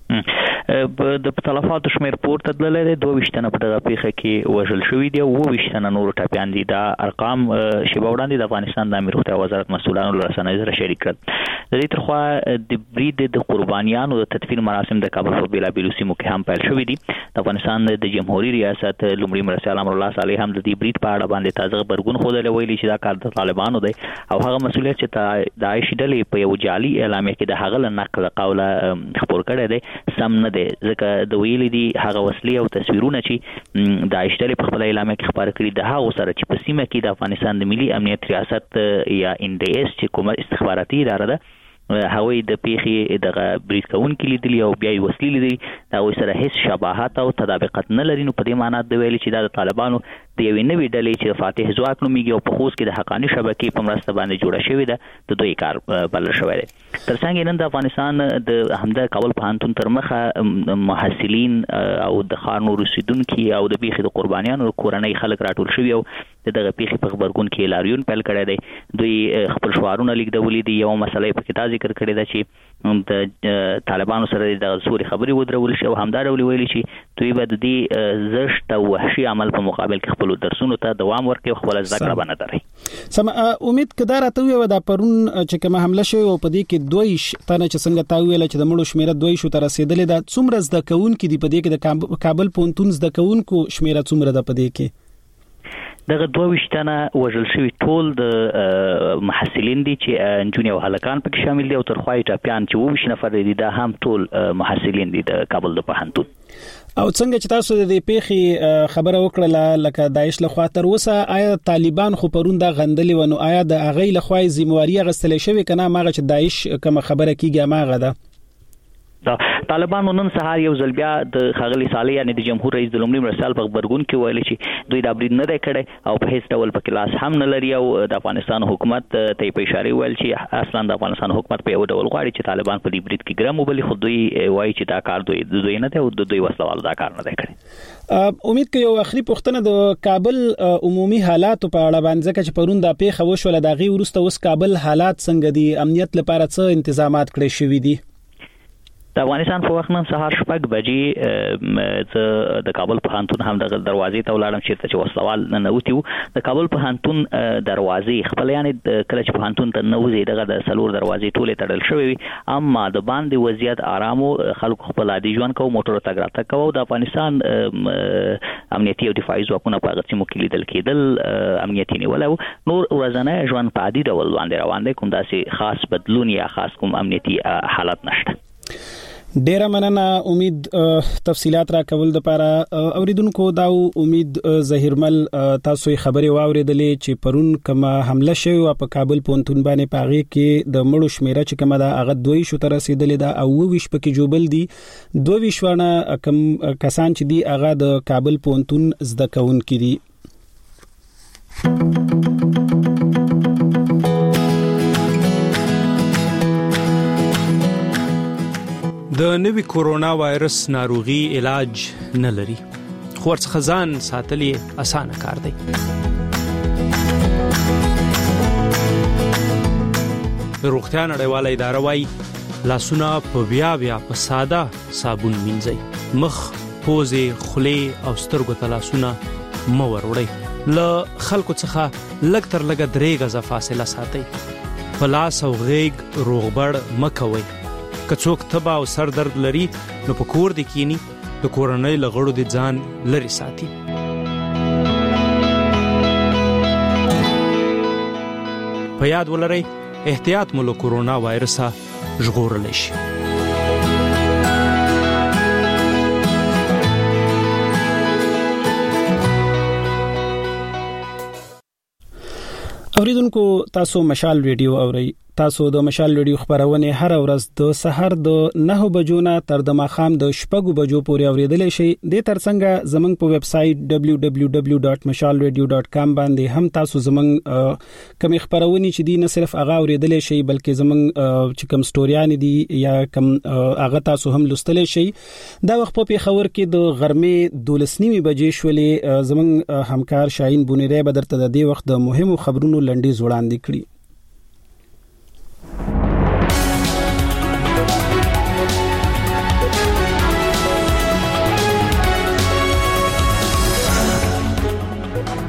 د تلفاتو شمیر پورته تللی 22 تنه په دغه پیښه کې وژل شوي دي او 22 تنه نور ټپیان دي. دا ارقام شیبه وړاندې د افغانستان د امیر روغتیا وزارت مسؤلانو له رسنیو سره شریک کړل. د دې ترخوا د برید د قربانیانو د تدفین مراسم د کابل په بیلابیلو سیمو کې هم پیل شوي دي. د افغانستان د جمهوریت ریاست لومړي مرستیال امر الله صالح هم د دې برید په اړه باندې تازه خبرګون خوده ویلي چې دا کار د طالبانو دی او هغه مسؤلیت چې د داعش ډلې په یو جعلي اعلامیه کې د هغه له نقل قوله خبر کړی دی سم نه دی، ځکه د ویلي دي هغه وسلې او تصویرونه چې داعش ډلې په خپل اعلامیه کې خبر کړي د هغه سره چې په سیمه کې د افغانستان د ملي امنیت ریاست یا NDS چې کومه استخباراتي اداره ده هغوی د پیښې دغه برید کوونکي لیدلي او بیا یې وسلې لیدلي د هغوی سره هیڅ شباهت او تطابقت نه لري. نو په دې معنا د ویلي چې دا د طالبانو د یوې نوې ډلې چې فاتح ځواک نومیږي او په خوست کې د حقاني شبکې په مرسته باندې جوړه شوې ده د دوی کار بلل شوی دی. تر څنګ نن د افغانستان د همدا کابل پوهنتون تر مخه محصلین او د ښار نور اوسیدونکي او د پیښې د قربانیانو کورنۍ خلک راټول شوي او دغه پیښې په خبرګون کې لاریون پیل کړی دی. دوی خپل شعارونه لیکدولي دي. یو مسله په کې ذکر کړی دا چې د طالبانو سره د سوري خبري ودرول شي او همدا ډول ویلي چې دوی به د دې زشت او وحشي عمل په مقابل کې خپل درسونو ته دوام ورکړي او خپل ذکر باندې دري. سم امید کدار ته وي دا پرون چې کوم حمله شوی او په دې کې 2 تنه چې څنګه تا ویل چې د مړو شمیره 2 شو تر رسیدلې دا څومره زده کوونکي دي په دې کې د کابل پونتون زده کوونکو شمیره څومره ده په دې کې؟ دغه 22 تنه وژل شوي ټول د محصلین دي چې نجونې او هلکان پکې شامل دي او تر خوای ټاپیان چې 22 نفر دي دا هم ټول محصلین دي د کابل د پوهنتون. او څنګه چې تاسو د دې پیښې خبره وکړه لکه داعش له خوا تر اوسه آیا طالبان خو پرون دا غندلي ونه آیا د اغې له خوا ذمہواری غستل شوی کنه ماغه چې داعش کوم خبره کیږي ماغه ده؟ دا طالبانو نن سهار یو ځل بیا د خاغلی صالح یعنی د جمهور رئیس د لومړي مرستیال په خبرګون کې ویل چې دوی دا برید نه دی کړی او په هیڅ ډول په کلاس هم نه لري او د افغانستان حکومت ته په اشاره ویل چې اصلا د افغانستان حکومت په یو ډول غواړي چې طالبان په دې برید کې ګرم وبلي خو دوی وایي چې دا کار دوی نه دی او دوی وسلوال دا کار نه دی کړی. امید کوي یو اخري پوښتنه د کابل عمومي حالات په اړه باندې ځکه چې پرون دا پیښه وشوله د غي ورسته اوس کابل حالات څنګه دي امنیت لپاره څه تنظیمات کړی شوی دي؟ د افغانستان په وخت نن سهار 6 بجې د کابل پوهنتون هم د دروازې ته ولاړم چې وسلوال نه وتیو. د کابل پوهنتون دروازې خپل یعنی کله چې پوهنتون ته نوځي دغه د سلور دروازې ټولې تړل شوې اما د باندې وضعیت آرامو خلکو خپل عادي ژوند کوو موټر ته ګرځا کوو. د افغانستان امنیتي او دفاعي ځواکونه په هغه سیمو کې لیدل کېدل امنیتي نیول او نور ورځنی ژوند په عادي ډول باندې روان دی. کوم داسې خاص بدلون یا خاص کوم امنیتي حالت نشته. ډیر مننه امید تفصيلات را کول د لپاره اوریدونکو دا امید ظهیرمل تاسو خبري واوریدلې چې پرون کما حمله شوی او په کابل پونتون باندې پاغي کې د مړو شمیره چې کما دا هغه 2 شو تر رسیدلې دا او 20 پکې جوبل دي 22 ونه کم کسان چې دي هغه د کابل پونتون زده کوونکي دي. د نوي کورونا وایرس ناروغي علاج نه لري خو ورڅخه ځان ساتلي اسانه کار دی. روغتیا نړیواله اداره وايي لاسونه په بیا په ساده صابون مینځئ. مخ، پوزې، خولې او سترګو ته لاسونه مه وروړئ. له خلکو څخه لږ تر لږه 3 غزه فاصله ساتئ. په لاس او غېږ روغبړ مه کوئ. که څوک تبه او سر درد لري نو په کور د کینی د کورنۍ لغړو د ځان لري ساتي. په یاد ولرئ احتیاط مو له کورونا وایرسه ژغورلی شي. اوریدونکو تاسو مشال ریډیو اورئ. تاسو د مشال ریډیو خبرونه هر ورځ د سحر د 9 بجو نه تر د ماخام د 6 بجو پورې اوریدلای شئ. د ترڅنګ زمنګ په ویب سټ www.mashalradio.com باندې هم تاسو زمنګ کوم خبرونه چې دي نه صرف هغه اوریدلای شئ بلکې زمنګ چې کوم سټوریان دي یا کوم هغه تاسو هم لوستلای شئ. دا وخت په خبر کې د غرمې 12:30 بجې شولې زمنګ همکار شاهین بونیری بدرته د دې وخت د مهمو خبرونو لنډیز وړاندې کړي.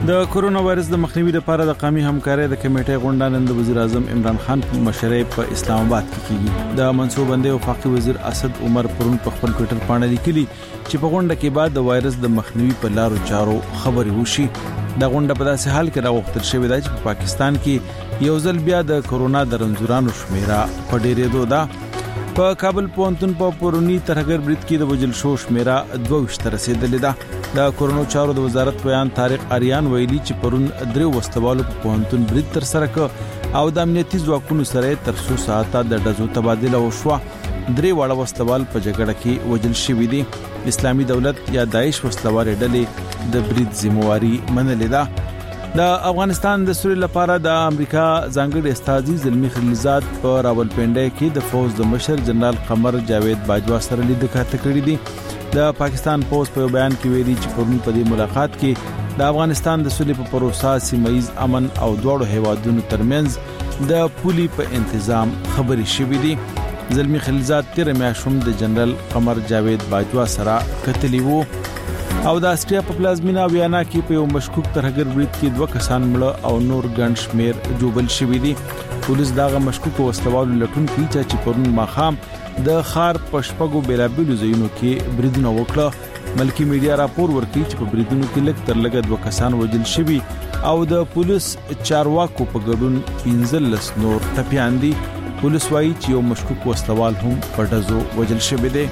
د کورونا وایرس د مخنیوي لپاره د قومي همکارۍ د کمیټې غونډه نن د وزیر اعظم عمران خان په مشرۍ په اسلام آباد کې کیږي. د منصوبندۍ وفاقي وزیر اسد عمر پرون په خپل ټوئیټر باندې لیکلي چې په غونډه کې بعد د وایرس د مخنیوي په لارو چارو خبري وشي. د غونډه په داسې حال کې راغوښتل شوې ده چې په پاکستان کې یو ځل بیا د کورونا د رنځورانو شمیره په ډېرېدو ده. په کابل پوهنتون په پرونی ترهګر برید کې د وجل شو شمیره 22 ته رسیدلې ده. د کورونا چارو د وزارت بیان طارق اریان ویلي چې پرون درې وسوالو په پوهنتون برید تر سره ک او د امنیتي ځواکونو سره تر 100 ساعته د ډزو تبادله وشوه. درې واړه وسوال په جګړه کې وجل شوي دي. اسلامي دولت یا داعش وسلوال ډلې د برید ذمہواری منلې ده. د افغانستان د سولې لپاره د امریکا ځانګړي استازي زلمی خلیلزاد په راولپنډي کې د فوج د مشر جنرال قمر جاوید باجوا سره لیدل کړي دي. د پاکستان پوز په بیان کې ویلي چې پرون په دې ملاقات کې د افغانستان د سولې په پروسه سیمایي امن او دوړو هیوادونو ترمنځ د پولي په تنظیم خبري شوې دي. زلمی خلیلزاد تیر میاشم د جنرال قمر جاوید باجوا سره کتلی وو او د استریا په پلازمینا ویانا کې په یو مشکوک ترهګر برید کې 2 کسان مړه او نور ګڼ شمیر جوبل شوي دي. پولیس داغه مشکوک وسلوالو لټون کوي چې پرون ماخام د خار پشپغو بیلابلو ځایونو کې بریدونه وکړه. ملکی میډیا راپور ورکړي چې په بریدونو کې لږ تر لږه 2 کسان وژل شوي او د پولیس چارواکو په ګډون 15 نور ټپيان دي. پولیس وايي چې یو مشکوک وسلوال هم په ډزو وژل شوی دی.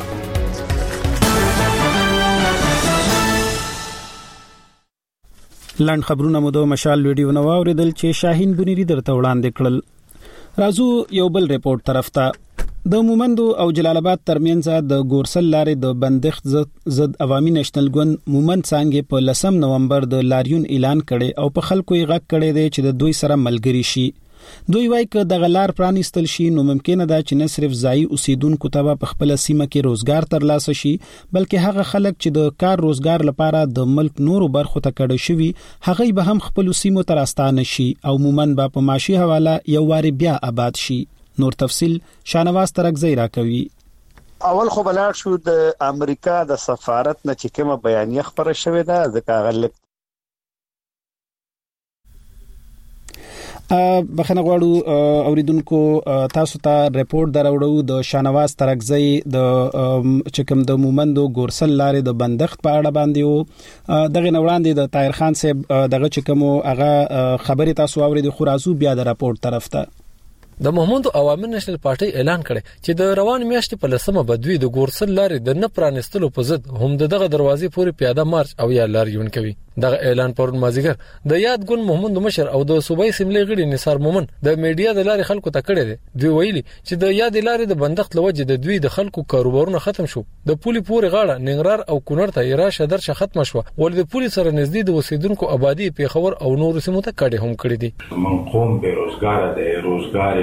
لاند خبرونه مو د مشال ویډیو نو اوریدل چې شاهین بنيري درته وړاندې کړل. راځو یو بل ریپورت طرف ته. د مومندو او جلال آباد ترمنځ د ګورسل لارې د بندښت ضد عوامي نېشنل ګوند مومند څنګه په 10 نومبر د لاریون اعلان کړي او په خلکو یې غږ کړي دی چې د دوی سره ملګری شي. دوی وايي چې د غلار پرانیستل شي نو ممکن ده چې نه صرف ځای اوسیدونکو ته په خپل سیمه کې روزګار ترلاسه شي بلکې هغه خلک چې د کار روزګار لپاره د ملک نورو برخو ته کډه شوي هغه به هم خپل سیمو ته راستانه شي او مومن به په معاشي حواله یو واری بیا آباد شي. نور تفصيل شانواز ترکزی را کوي. اول خو بلار شو د امریکا د سفارت نه چې کومه بیانیه خبره شوې ده ځکه غلط بخنه غواړو اوریدونکو تاسو ته ریپورت دراوړو د شانواز ترکزی د چکم د مومندو ګورسل لارې د بندښت په اړه باندې دغه نوړاندې د طاهر خان صاحب دغه چکمو هغه خبري تاسو اوریدو خو راځو بیا د راپورټ طرف ته. د مومندو عوامي نېشنل پارټي اعلان کړي چې د روان میاشتې په 10مه بدوي د ګورسل لارې د نه پرانستلو په ضد هم دغه دروازې پورې پیاده مارچ او یا لاریون کوي. دغه اعلان پرون مازیګر د یاد ګوند محمد مشر او د صوبای سیملې غړي نثار مومن د میډیا د لارې خلکو ته کړي دي. دوی ویلي چې د یاد لارې د بندښت لوجه د دوی د خلکو کاروبارونه ختم شو. د پولی پورې غاړه ننګرهار او کونړ ته راشه درشه ختم شو ول د پولی سره نږدې د اوسیدونکو آبادی پیښور او نور سیمو ته کډه هم کړي دي. من قوم بیروزګار دی روزګار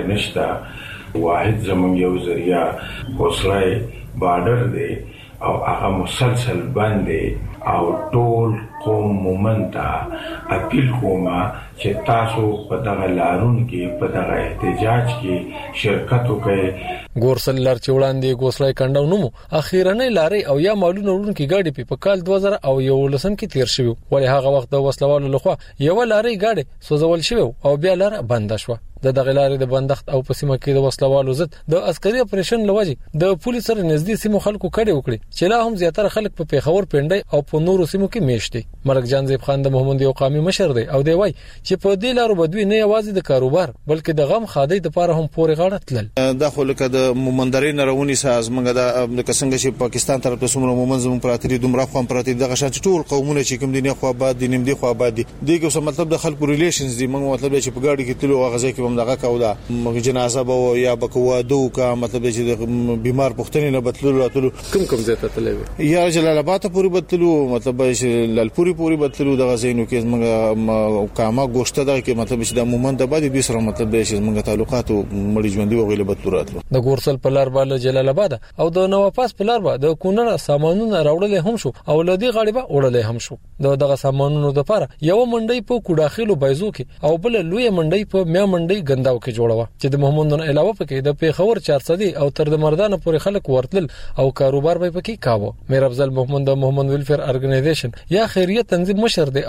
نشته واحد زمون یو ذریعہ حوصله بارډر دی او هغه مسلسل باندې او ټول قوم مومنتا اپیل کوما چې تاسو په دغه لارون کې په دغه احتجاج کې شرکت وکړئ. ګورسل لار چې وړاندې ګوسلای کنداو نومو اخیرنۍ لارې او یا مالونه وړونکو گاډي په کال 2011 کې تیر شوی ولې هغه وخت د وسلوالو لخوا یو لارې گاډي سوځول شوی او بیا لار بند شو. د دغه لارې د بندښت او په سیمه کې د وسلوالو ضد د عسکري اپریشن لوجه د پولیس سره نږدې سیمو خلکو کډه وکړي چې لا هم زیاتره خلک په پیښور پنډي او په نورو سیمو کې میشتي. ملک جان زیب خان د محمد یو قومي مشر دی او دی وای چې په دې لارو بدوي نه یوازې د کاروبار بلکې د غم خادي د لپاره هم پورې غاړه تلل. د خلکو د مومندري نارونی ساز منګه د څنګه چې پاکستان طرف ته سمره مومن زمون پراتري دومره خو پراتی دغه شان ټول قومونه چې کوم دي نه خو آباد دي نیم دي خو آباد دي دغه څه مطلب د خلکو ریلیشنز دي موږ مطلب چې په گاډي کې تلو غزه کې هم دغه کاوه جنازه به یا بکوا دو کا مطلب چې بیمار پښتني نه بتلو راتلو کوم ځای ته تللی یا جلال آباد پوری بتلو مطلب چې لالپوري پوری بتلو دغه زینو کې موږ کاما ګوشته دغه کې مطلب چې د مومند د باندې د سره مطلب چې موږ تعلقات مړي ژوندۍ وغیله بتلو راتلو. د ګورسل په لار باندې جلال آباد او د نوپاس په لار باندې د کونړ سامانونه راوړل هم شو او لدی غاړي به وړل هم شو. دغه سامانونو د لپاره یو منډي په کوډاخلو بایزو کې او بل لوی منډي په میا منډي غنداو کې جوړوا چې د محمدن علاوه پکې د پیښور 400 او تر د مردان پورې خلک ورتل او کاروبار به پکې کاوه. میر افضل محمد د محمد ویلفیر ارګنایزیشن یا خیریه تنظیم مشر دی او د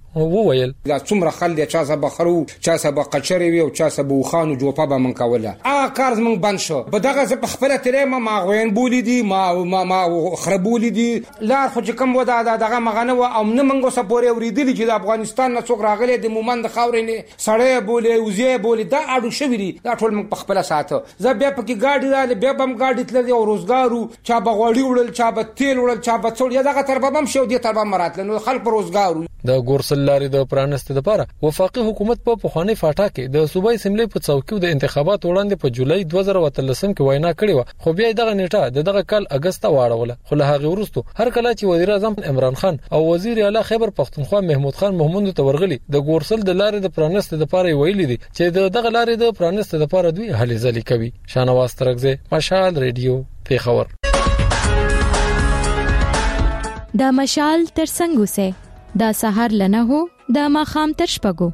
وویل دا څومره خلک چا سبا خرو چا سبا قچری وي او چا سبا وخانو جوپا به من کوله کار زمون بند شو په دغه ز په خپل ترې ما غوین بولی دي ما خربولی دي لا خو کوم ودا دغه مغنه او نه منګو سپورې ورېدلی چې د افغانستان نه څوک راغلي د مومند خاورې نه سړې بولې وزې بولې دا اډو شوی دي دا ټول موږ په خپل ساته زه بیا پکې گاډي رااله بیا بم گاډي تل او روزګارو چا بغوړی وړل چا به تیل وړل چا به څول یا دغه تر بم شو دي تر بم راتل نو خلک روزګارو د ګورسل لارې د پرانست لپاره وفاقي حکومت په پخوانی فاټا کې د صوبای اسمبلی په څوکۍ د انتخابات وړاندې په جولای 2013 کې وینا کړې و خو بیا دغه نیټه دغه کال اگست واړوله خو له هغه وروسته هر کله چې وزیر اعظم عمران خان او وزیر اعلی خیبر پختونخوا محمود خان محمود ته ورغلي د ګورسل د لارې د پرانست لپاره ویلي دي چې دغه لارې د پرانست لپاره دوی هلي ځلي کوي. شانواز ترغزه مشال ریډیو پیښور. دا مشال تر څنګه سه دا سحر لنه هو دا ماخام تر شپګو.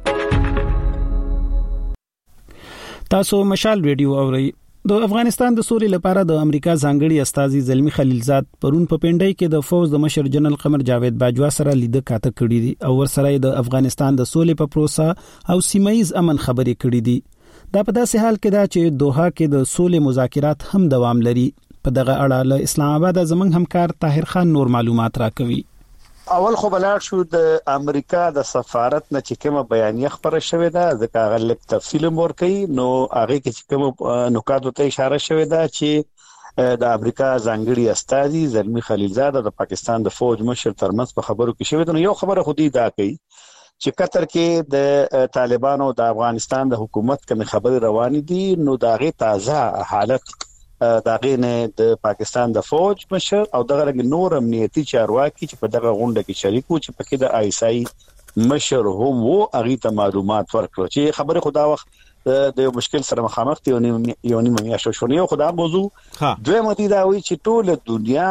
تاسو مشال ریډیو اورئ. د افغانستان د سولې لپاره د امریکا ځانګړي استازي زلمی خلیلزاد پرون په پنډای کې د فوج د مشر جنرال قمر جاوید باجوا سره لیده کاته کړې دي او ورسره د افغانستان د سولې په پروسه او سیمایي امن خبرې کړې دي. دا په داسې حال کې دا چې دوحه کې د سولې مذاکرات هم دوام لري. په دغه اړه له اسلام آباد زمنګ همکار طاهر خان نور معلومات راکوي. اول خو بلار شو د امریکا د سفارت نه چې کومه بیانیه خبره شوې ده ځکه هغه لیک تفصیل مور کوي نو هغه کې چې کومه نکات ته اشاره شوې ده چې د امریکا ځانګړي استازي زلمی خلیلزاد د پاکستان د فوج مشر ترمنځ په خبرو کې شوې ده. نو یو خبره خودي دا کوي چې قطر کې د طالبانو د افغانستان د حکومت کوم خبري روان دي نو داغه تازه حالت داغه نه د پاکستان د فوج مشر او دغه نور امنیتي چارواکي چې په دغه غونډه کې شریک وو چې پکې د آیسای مشر هم وو هغه ته معلومات ورکړو چې خبره خدا وخت د مشکل سره مخامخ دي یو نیمه میاشت شو یو خدا موضوع دوی مدي دا وی چې ټول دنیا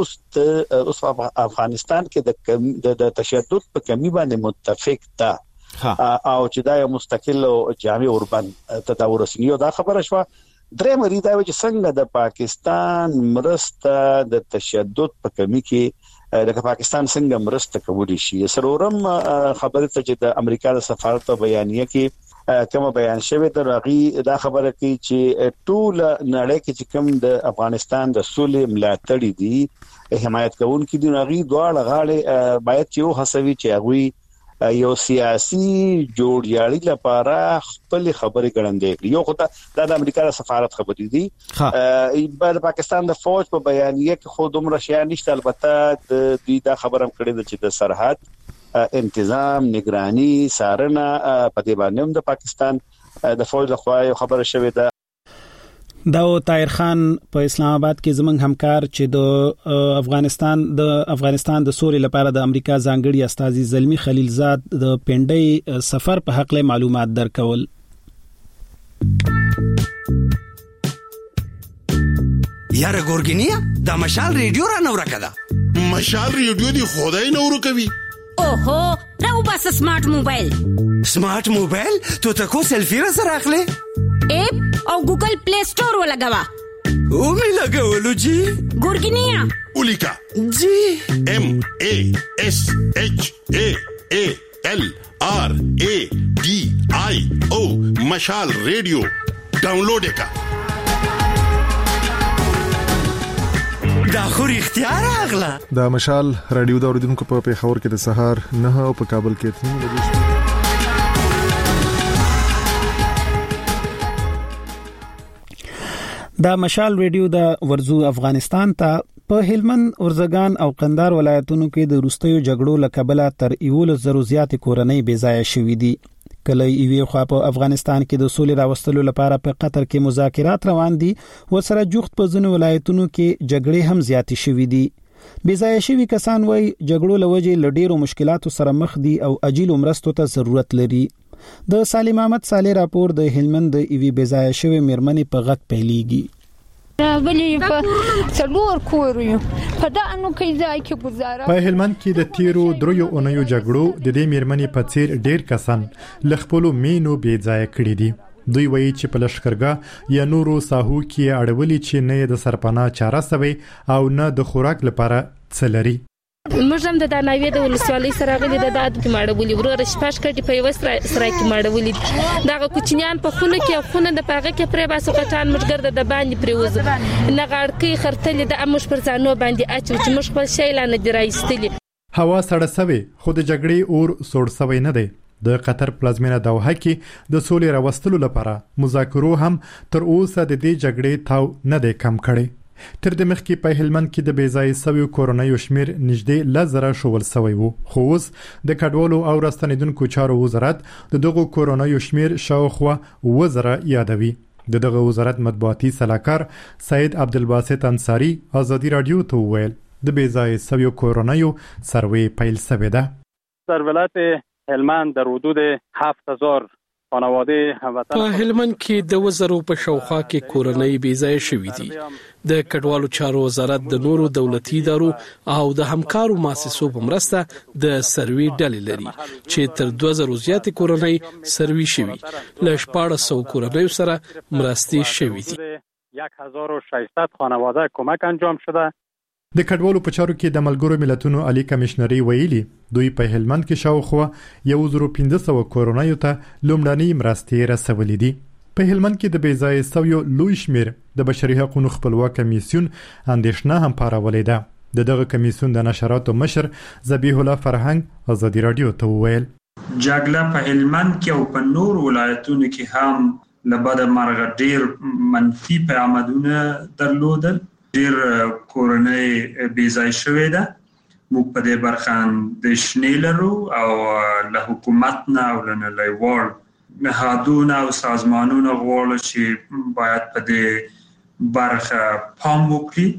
اوس افغانستان کې د تشدد په کمی باندې متفق ده او چې دا یو مستقل او جامع اوربن تداول رسنیو دا خبره شو. درې مریدا چې څنګه د پاکستان مرسته د تشدد په کمی کې د پاکستان څنګه مرسته کوي شي. سرورم خبره ته چې د امریکا د سفارت په بیانیه کې کوم بیان شوی د راغي دا خبره کوي چې ټول نړۍ کې چې کوم د افغانستان د سولې ملاتړي دي حمایت کوونکي دي راغي دواړه غاړي باید چې یو هڅوي چې هغه یو سیاسي جوړجاړي لپاره خپل خبرې ګړندې یو خدای د امریکا د سفارت خبرې دي د پاکستان د فوج په بیانیه کې خود عمر شیا نشته البته د دې دا خبرم کړې ده چې د سرحد انتظام نگرانی سارنه په دې باندې هم د پاکستان د فوج لخوا یو خبره شوې ده. دا طاهر خان په اسلام آباد کې زمنګ همکار چې د افغانستان د سولې لپاره د امریکا ځانګړي استازي زلمی خلیلزاد د پنډای سفر په حق له معلومات درکول. یاره ګورګینیا دا مشال ریډیو را نو راکړه. مشال ریډیو دی خدای نو ورکوي. اوهو راو بس سمارټ موبایل. سمارټ موبایل ته تاسو سلفي را سره اخلي اپ او ګوګل پلی سٹور ولګوا او می لګولو جی ګورګینیا اولیکا جی ام ا اس اچ ا ا ال ار ا ډي آی او مشال ریډیو ډاونلوډ کا دا خو اختیار اغلا دا مشال رادیو دا اوریدونکو په پیښور کې د سهار 9 او په کابل کې 3 بجې دا مشال ریډیو د ورزو افغانستان ته په هلمند اورزګان او قندهار ولایتونو کې د روستیو جګړو لکبله تر 11,000 زیات کورنۍ بې ځای شوې دي. کله یوې خوا په افغانستان کې د سولې راوستلو لپاره په قطر کې مذاکرات روان دي ورسره جوخت په ځینو ولایتونو کې جګړې هم زیات شوې دي. بې ځای شوي کسان وایي جګړو لوجې لډیرو مشکلاتو سره مخ دي او عاجل مرستو ته ضرورت لري. د سالم احمد صالح راپور د هلمند د ایوي بزای شوی میرمنې په غږ پیلېږي. بلې په څلور کورو په دا انو کې ځای کې گزاره په هلمند کې د تیرو دریو اونیو جګړو د دې میرمنې په څیر ډیر کسان لخپلو مینو بې ځای کړی دي. دوی وایي چې په لشکرګاه یا نورو ساحو کې اړولې چې نه د سرپناه چاره سوي او نه د خوراک لپاره څلري. موږ هم د داناوی د ولسوالۍ سره غلي د داد کې ماړولې ورور شپاش کټي په وسره سره کې ماړولې دغه کوچنیان په خونه کې خونه د پاغه کې پرې باسو کټان مشګر د باندې پریوز نه غړکې خرتلې د امش پر ځانو باندې اچو چې مش خپل شی لانه درایستلې هوا سړه سوي خو د جګړې اور سوړ سوي نه دی د قطر پلازمینه دوحه کې د سولې راوستلو لپاره مذاکرو هم تر اوسه د دې جګړې تاو نه دی کم کړي تر د مخکې په هلمند کې د بیځای سوي کورونایو شمیر نږدې 1000 شول سوي وو خو اوس د کډوالو او راستنیدونکو چارو وزارت د دغو کورونایو شمیر شاوخوا 1000 یادوي دغه وزارت مطبوعاتي سلاکار سید عبدالباسط انصاری ازادي رادیو ته ویل د بیځای سوي کورونایو سروې پیل شوی ده در ولایت هلمند در حدود 7000 په هلمند کې د وزرو په شاوخوا کې کورنۍ بیځای شوې دي د کډوالو چارو وزارت د نورو دولتي ادارو او د همکارو مؤسسو په مرسته د سروي ډلې لري چې تر 2000 زیاتې کورنۍ سروي شوي ل 1400 کورنۍ سره مرستې شوي دي 1600 خانواده کمک انجام شده د کډوالو په چارو کې د ملګرو ملتونو عالی کمشنري ویلي دوی په هلمند کې شاوخوا 1500 کورونایو ته لومړنۍ مرستې رسولې دي په هلمند کې د بیځای سویو لوی شمیر د بشري حقوقو خپلواک کمیسیون اندېښنه هم پارولې ده دغه کمیسیون د نشراتو مشر ذبیح الله فرهنګ ازادي رادیو ته ویل جګړه په هلمند کې او په نور ولایتونو کې هم لبد مرغ ډیر منفي پیغامونه درلودل ډیر کورنۍ بیځای شوې ده موږ په دې برخه د شنې لرو او له حکومت نه او له نړیوال نهادونو او سازمانونو غواړو چې باید په دې برخه پام وکړي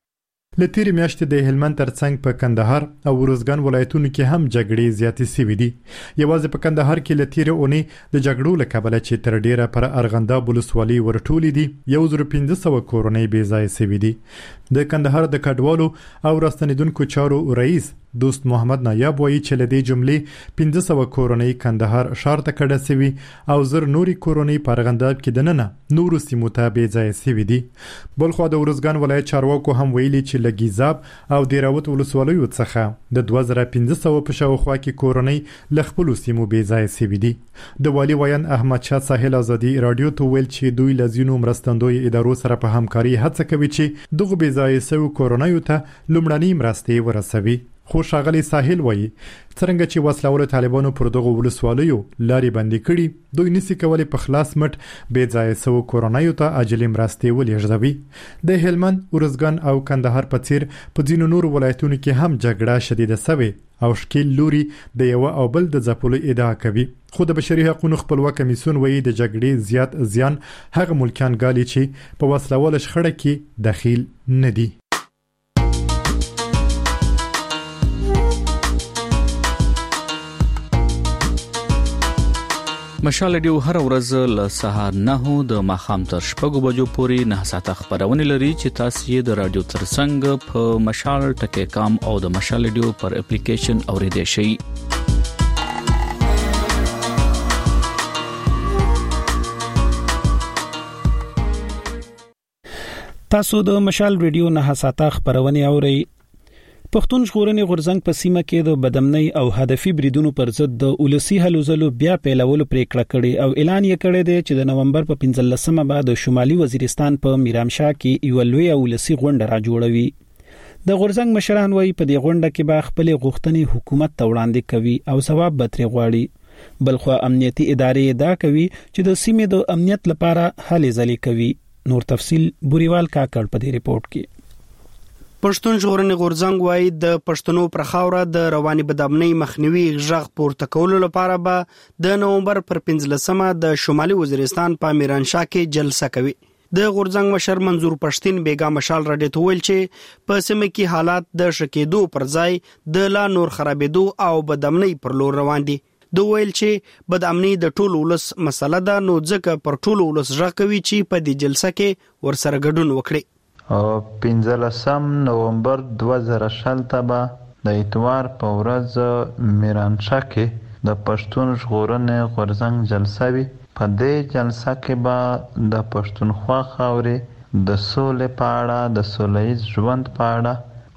لتیری میاشتې د هلمند ترڅنګ په کندهار او ورزګان ولایتونو کې هم جګړې زیاتې شوې دي یوازې په کندهار کې لتیری اونۍ د جګړو له کبله چې تر ډیره پر ارغنداب ولسوالۍ ورټولې دي 1500 کورنۍ بې ځای شوې دي د کندهار د کډوالو او راستنیدونکو چارو رئیس دوست محمد نایاب وایي چې لدې جملې 1500 کورنۍ کندهار ښار ته کډه شوي او زر نوري کورنۍ په ارغنداب کې دننه نورو سیمو ته بې ځای شوي دي بلخو د ورزګان ولایت چارواکو هم ویلي چې لګیزاب او دیراوت ولسوالیو څخه د 2500 په شاوخوا کې کورنۍ ل خپل سیمو بې ځای شوي دي د والی ویان احمد شاه ساحل ازادي رادیو ته ویل چې دوی لزینو مرستندوی ادارو سره په همکاري هڅه کوي چې دغه بې ځای شوي کورنۍ ته لومړنۍ مرستې ورسوي خو ښاغلی ساحل وایي څرنګه چې وسلهوالو طالبانو پر دغه ولسوالیو لارې بندي کړي دوی نسی کولی په خلاص مټ بې ځای شوو کورنیو ته عاجلې مرستې ولېږدوي د هلمند ورزګان او کندهار په څیر په ځینو نورو ولایتونو کې هم جګړه شدیده سوې او ښکیل لوري د یو او بل د ځپلو ادعا کوي خو د بشري حقوقو خپلواک کمیسیون وایي د جګړې زیات زیان هغه ملکان ګالي چې په وسلهوال شخړه کې دخیل نه دي مشال ډیو هر ورځ له سهار 9 د ماخام تر شپږو بجو پورې 9 ساعته خبرونه لري چې تاسو یې د رادیو ترڅنګ په مشال ټکی کام او د مشال ډیو پر اپلیکیشن اوریدئ شئ تاسو د مشال ریډیو 9 ساعته خبرونه اورئ پښتون ژغورنې غورځنګ په سیمه کې د بدامنۍ او هدفي بریدونو پر ضد د اولسي هلو ځلو بیا پیلولو پریکړه کړې او اعلان یې کړی دی چې د نومبر په 15مه بعد د شمالي وزیرستان په میرامشاه کې یو لوی اولسي غونډه را جوړوي د غورځنګ مشران وایي په دې غونډه کې به خپل غوښتنې حکومت ته وړاندې کوي او ثواب به ترې غواړي بلخو امنیتي ادارې دا کوي چې د سیمې د امنیت لپاره هلې ځلې کوي نور تفصیل بوريوال کاکړ په دې ریپورت کې پښتون ژغورنې غورځنګ وایي د پښتنو پر خاوره د رواني بدامنۍ مخنیوي غږ پورته کولو لپاره به د نومبر پر 15مه د شمالي وزیرستان په میرانشاه کې جلسه کوي د غورځنګ مشر منظور پښتين بیګا مشال راډیو ته ویل چې په سیمه کې حالات د شکېدو پر ځای د لا نور خرابېدو او بدامنۍ پر لور روان دي دوی ویل چې بدامنۍ د ټولو ولس مسله ده نو ځکه پر ټولو ولس غږ کوي چې په دې جلسه کې ورسره ګډون وکړي 15 نومبر 2020 به د اتوار په ورځ میرانشاه کې د پښتون ژغورنې غورځنګ جلسه وي په دې جلسه کې به د پښتونخوا خاورې د سولې په اړه د سولهییز ژوند په اړه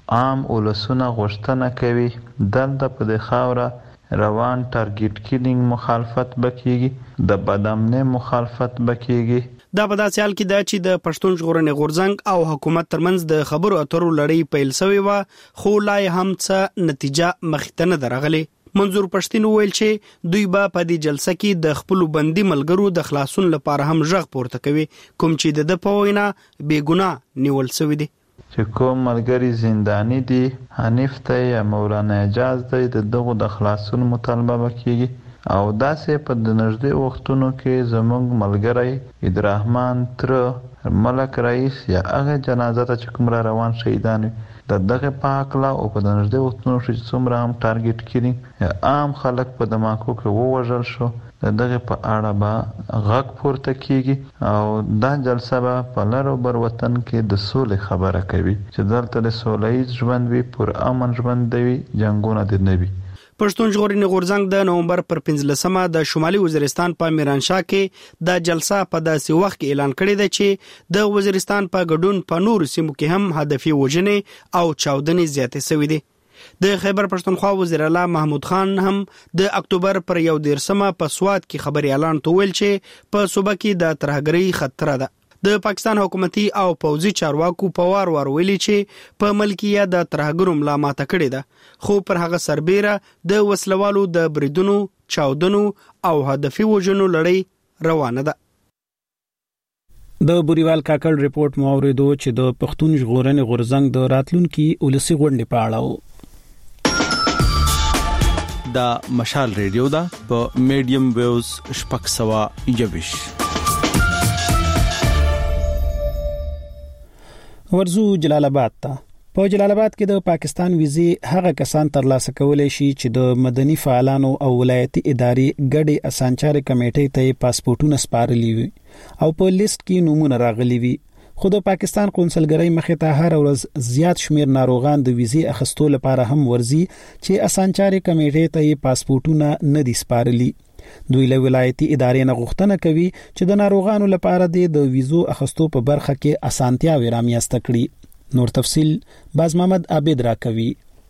عام ولسونه غوښتنه کوي دلته په د خاوره روان ټارګټ کیلینګ مخالفت بکیږي د بدامنۍ مخالفت بکیږي. دا په داسې حال کې ده چې د پښتون ژغورنې غورځنګ او حکومت ترمنځ د خبرو اترو لړۍ پیل شوې و خو لا هم څه نتیجه مخې ته نه درغلې. منظور پښتين وویل چې دوی به په دې جلسه کې د خپل بندي ملګرو د خلاصون لپاره هم ژغ پورته کوي کوم چې د په وینا بیګناه نیول شوی دي. چې کوم ملګری زندانی دي حنیف ته یا مولانا اجاز ته دغه د خلاصون مطالبه وکړي او داسې په د نږدې وختونو کې زموږ ملګری عبدالرحمن تر ملک رئیس یا هغه جنازه ته چې کوم روان شهیدان دغه پاکلا او په د نږدې وختونو چې څومره هم ټارګټ کړي عام خلک په دماکو کې ووژل شو دغه په اړه به غږ پورته کیږي او دا جلسه به په لارو بر وطن کې د سولې خبره کوي چې دلته د سوله‌ییز ژوند وي پر امن ژوند وي جنگونه دې نه وي. پښتون ژغورنې غورځنګ د نومبر پر 15مه د شمالي وزیرستان په میرانشاه کې د جلسه په داسې وخت کې اعلان کړی دی چې د وزیرستان په ګډون په نور سیمو کې هم هدفي وژنې او چاودنې زیاتې شوې دي. د خیبر پښتونخوا وزیر اعلی محمود خان هم د اکتوبر پر 11مه په سوات کې خبري اعلان تویل چې په صوبه کې د ترهګرۍ خطر ده. د پاکستان حکومتي او پوځي چارواکو په وار ویلي چې په ملکیه د ترهګرو ملا ماته کړې ده خو پر هغه سربېره د وسلوالو د بریدونو چاودنو او هدفي وژنو لړۍ روانه ده. د بوريوال کاکړ ریپورت مو اوریدو چې د پښتون ژغورنې غورځنګ د راتلونکي ولسی غونډې په اړه دا مشال ریډیو دا په میډیم ویوز شپږ 121 ورزو جلال آباد ته. په جلال آباد کې د پاکستان ویزې هغه کسان ترلاسه کولای شي چې د مدني فعالانو او ولایتي ادارې ګډې اسانچارې کمیټې ته پاسپورتونه سپارلي وي او په لیست کې نمونه راغلي وي. خو د پاکستان قونسلګرۍ مخې ته هر ورځ زیات شمیر ناروغان د ویزې اخیستو لپاره هم ورزي چې اسانچارې کمیټې ته پاسپورتونه نه دي سپارلي. دوی له ولایتي ادارې نه غوښتنه کوي چې د ناروغانو لپاره د ویزو اخیستو په برخه کې اسانتیاوې رامنځته کړي. نور تفصیل باز محمد عابد راکوي.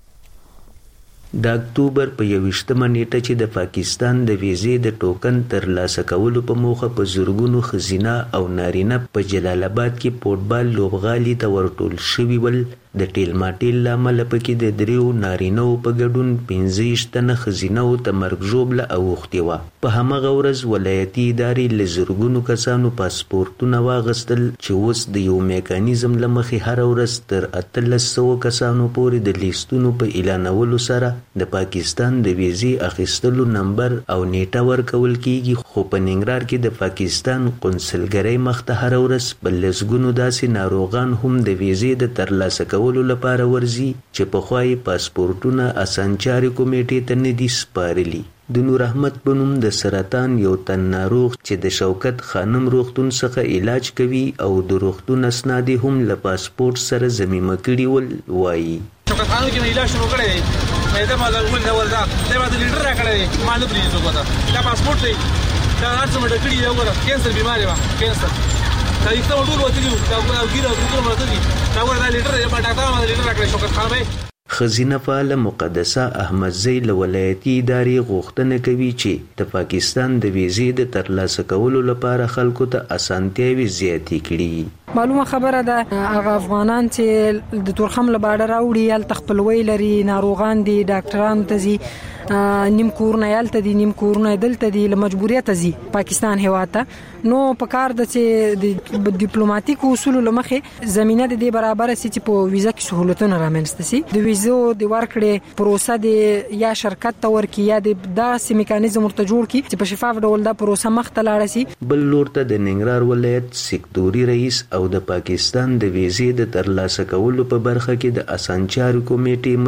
د اکتوبر په 21مه نیټه چې د پاکستان د ویزې د ټوکن ترلاسه کولو په موخه په زورګونو خزینه او نارینه په جلال آباد کې فوټبال لوبغالي ته ورټول شوي ول د ټیلماټیل لامل پکې د دریو نارینهو په ګډون 15 تنه خزینهو ته مرګ ژوبله اوختي و. په همغه ورځ ولایتي ادارې له زورګونو کسانو پاسپورتونه واغستل چې اوس د یو میکانیزم لمخې هر ورځ تر 1300 کسانو پورې د لیستونو په اعلانولو سره د پاکستان د ویزې اخیستلو نمبر او نیټه ورکول کیږي. خو په ننګرهار کې د پاکستان قونسلګرۍ مخته هر ورځ په لسګونو داسې ناروغان هم د ویزې د ترلاسه کولو لپاره ورزي چې په خوای پاسپورتونه اسانچاري کمیټې ته نه دي سپارلي. د نور احمد بنوم د سرطان یو تن ناروغ چې د شوکت خانم روغتون څخه علاج کوي او د روغتون اسناد هم له پاسپورت سره ضمیمه کړي ول وایي. شوکت خانم کې علاج شروع کړی مې دا مال ول دا وردا دا د لیډر راکړی مال پریزو کوته دا پاسپورت دی دا هرڅه مړ کړی یو ور کینسر بیماری و کینسر دا یو ټول وته دا ګیره ګیره مرته دي دا ور دا لیډر یې په ډاکټر باندې لیډر راکړی شوکت خانم. خزینه فعال مقدسه احمدزی له ولایتي ادارې غوښتنه کوي چې د پاکستان د ویزې د ترلاسه کولو لپاره خلکو ته اسانتیاوي زیاتې کړي. معلومه خبره ده هغه افغانان چې د تورخم له باډر راوړي ال تخپلوي لري ناروغان دي ډاکټران ته زی نیم کورونه یالته دي نیم کورونه دلته دي له مجبوریت زی پاکستان هواته نو په کار د چې د ډیپلوماټیک اصول لمخه زمينه د دې برابر سي چې په ویزا کې سہولتونه رامنځته سي د ویزو د ورکړې پروسه د یا شرکت ته ورکی یا د داسې میکانیزم ورته جوړ کی چې په شفاف ډول دا پروسه مخته لاړ سي. بل لور ته د ننګرهار ولایت سکتوري رئیس او د پاکستان د ویزې د ترلاسه کولو په برخه کې د اسانچاري کمیټې مشر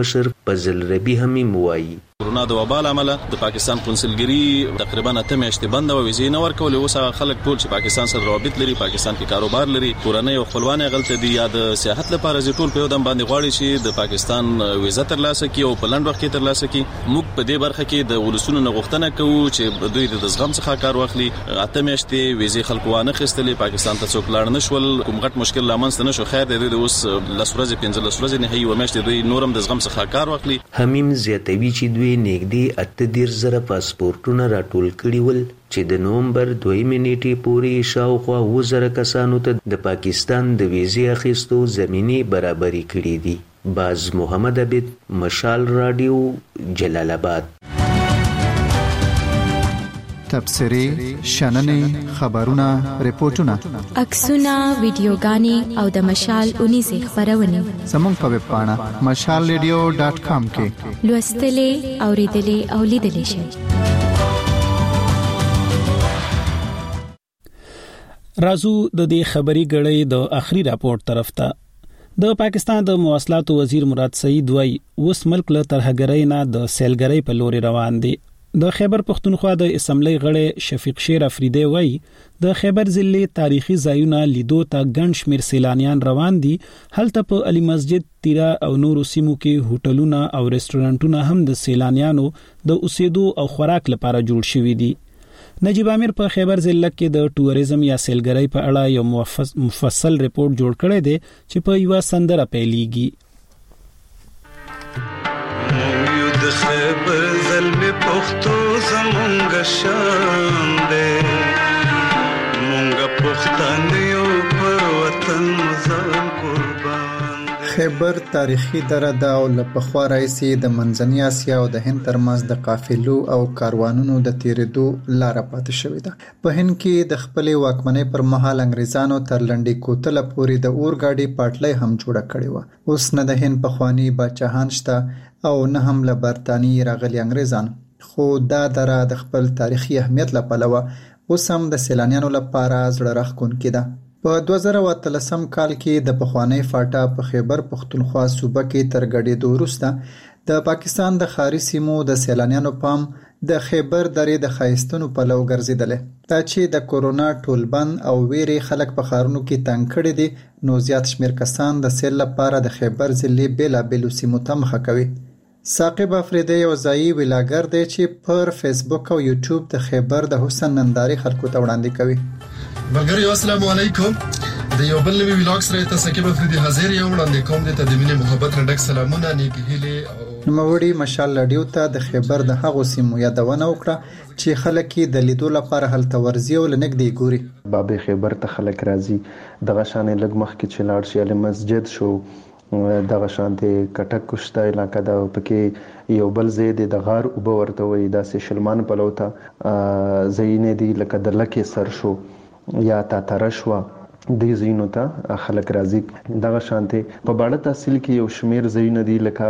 فضل ربی حمیم وایي کرونا د وبا عمله د پاکستان قونسلګری تقریبا 8 میاشتې بند او ویزې نه ورکول. اوس خلک ټول چې پاکستان سره روابط لري، پاکستان کې کاروبار لري، کورنۍ او خپلوان غلطه دي یا د سیاحت لپاره زی ټول په یو دم باندې غواړي چې د پاکستان ویزه ترلاسه کړي او په لنډ وخت کې ترلاسه کړي. موږ په دې برخه کې د ولسونو نه غوښتنه کوو چې دوی د زغم څخه کار واخلي. 8 میاشتې ویزې خلکو وانه خستلې، پاکستان ته څوک لاړ نشول، کوم غټ مشکل لامنځته نشو. خیر د دوی اوس لس ورځې 15 ورځې نه هي و میاشتې دوی نورم د زغم څخه کار واخلي. حمیم زیاتوي چې دوی نږدې 18,000 پاسپورتونه راټول کړي ول چې د نومبر 2 نیټې پورې شاوخوا 1000 کسانو ته د پاکستان د ویزې اخیستو زمینې برابري کړې دي. باز محمد عبید، مشال رادیو، جلال آباد. تبصرې، شننې، خبرونه، ریپورتونه، عکسونه، ویډیوګانې او د مشال 19 خبرونه زموږ په ویب پاڼه mashalradio.com کې لوستلې، اوریدلې او لیدلې شئ. رازو د دې خبري غړې د اخري راپورټ طرف ته. د پاکستان د مواصلاتو وزیر مراد سعید وایي اوس ملک له ترهګرۍ نه د سیلګرۍ په لور روان دی. د خیبر پښتونخوا د اسمبلی غړی شفیق شیر افریدی وایي د خیبر ضلع تاریخي ځایونه لیدو ته ګڼ شمېر سیلانیان روان دي. هلته په علي مسجد، تیرا او نورو سیمو کې هوټلونه او ریسټورانټونه هم د سیلانیانو د اوسېدو او خوراک لپاره جوړ شوي دي. نجیب امیر په خیبر ضلع کې د ټوریزم یا سیلګرۍ په اړه یو مفصل ریپورت جوړ کړی دی چې په یو سندره پیلېږي. د خیبر زلمی پختو زمونږ شان دی، مونږ پښتانیو پر وطن ځان قربان دی. خیبر تاریخي دره ده او له پخوا راهیسې د منځنۍ اسیا او د هند ترمنځ د قافلو او کاروانونو د تیرېدو لاره پاتې شوې ده. په هند کې د خپلې واکمنۍ پر مهال انګریزانو تر لنډۍ کوتله پورې د اورګاډي پټلۍ هم جوړه کړې وه. اوس نه د هند پخواني باچاهان شته او نه هم له برتانیې راغلي انګریزان، خو دا دره د خپل تاریخي اهمیت له پلوه اوس هم د سیلانیانو لپاره زړه راښکونکې ده. په 2013 کال کې د پخوانۍ فاټا په خیبر پښتونخوا صوبه کې تر ګډېدو وروسته د پاکستان د ښاري سیمو د سیلانیانو پام د خیبر درې د ښایستونو پلو ګرځېدلی. دا چې د کورونا ټولبند او ویرې خلک په ښارونو کې تنګ کړي دي، نو زیات شمېر کسان د سیل لپاره د خیبر ضلع بېلابېلو سیمو ته مخه کوي. ثاقب افریدی یو ځایي ویلاګر دی چې پر فیسبوک او یوټیوب د خیبر د حسن نندارې خلکو ته وړاندې کوي. ملګریو السلام علیکم. د یو بل نوی ویلاګ سره ته ثاقب افریدی حاضر یم. وړاندې کوم د تدمینه محبت رډک سلامونه، نیکی هیله او نوموړي مشال رادیو ته د خیبر د هغو سیمو یادونه وکړه چې خلک یې د لیدو لپاره هلته ورځي او له نږدې ګوري. بابې خیبر ته خلک راځي، دغه شانې لږ مخکې چې لاړ شي علي مسجد شو، دغه شانې کټک کشته علاقه ده، پکې یو بل ځای دی د غار اوبه ورته وایي، داسې شلمان پلو ته ځایونه دي لکه د لکې سر شو یا تاتره شوه، دې ځایونو ته خلک راځي. دغه شانې په باړه تحصیل کې یو شمېر ځایونه دي لکه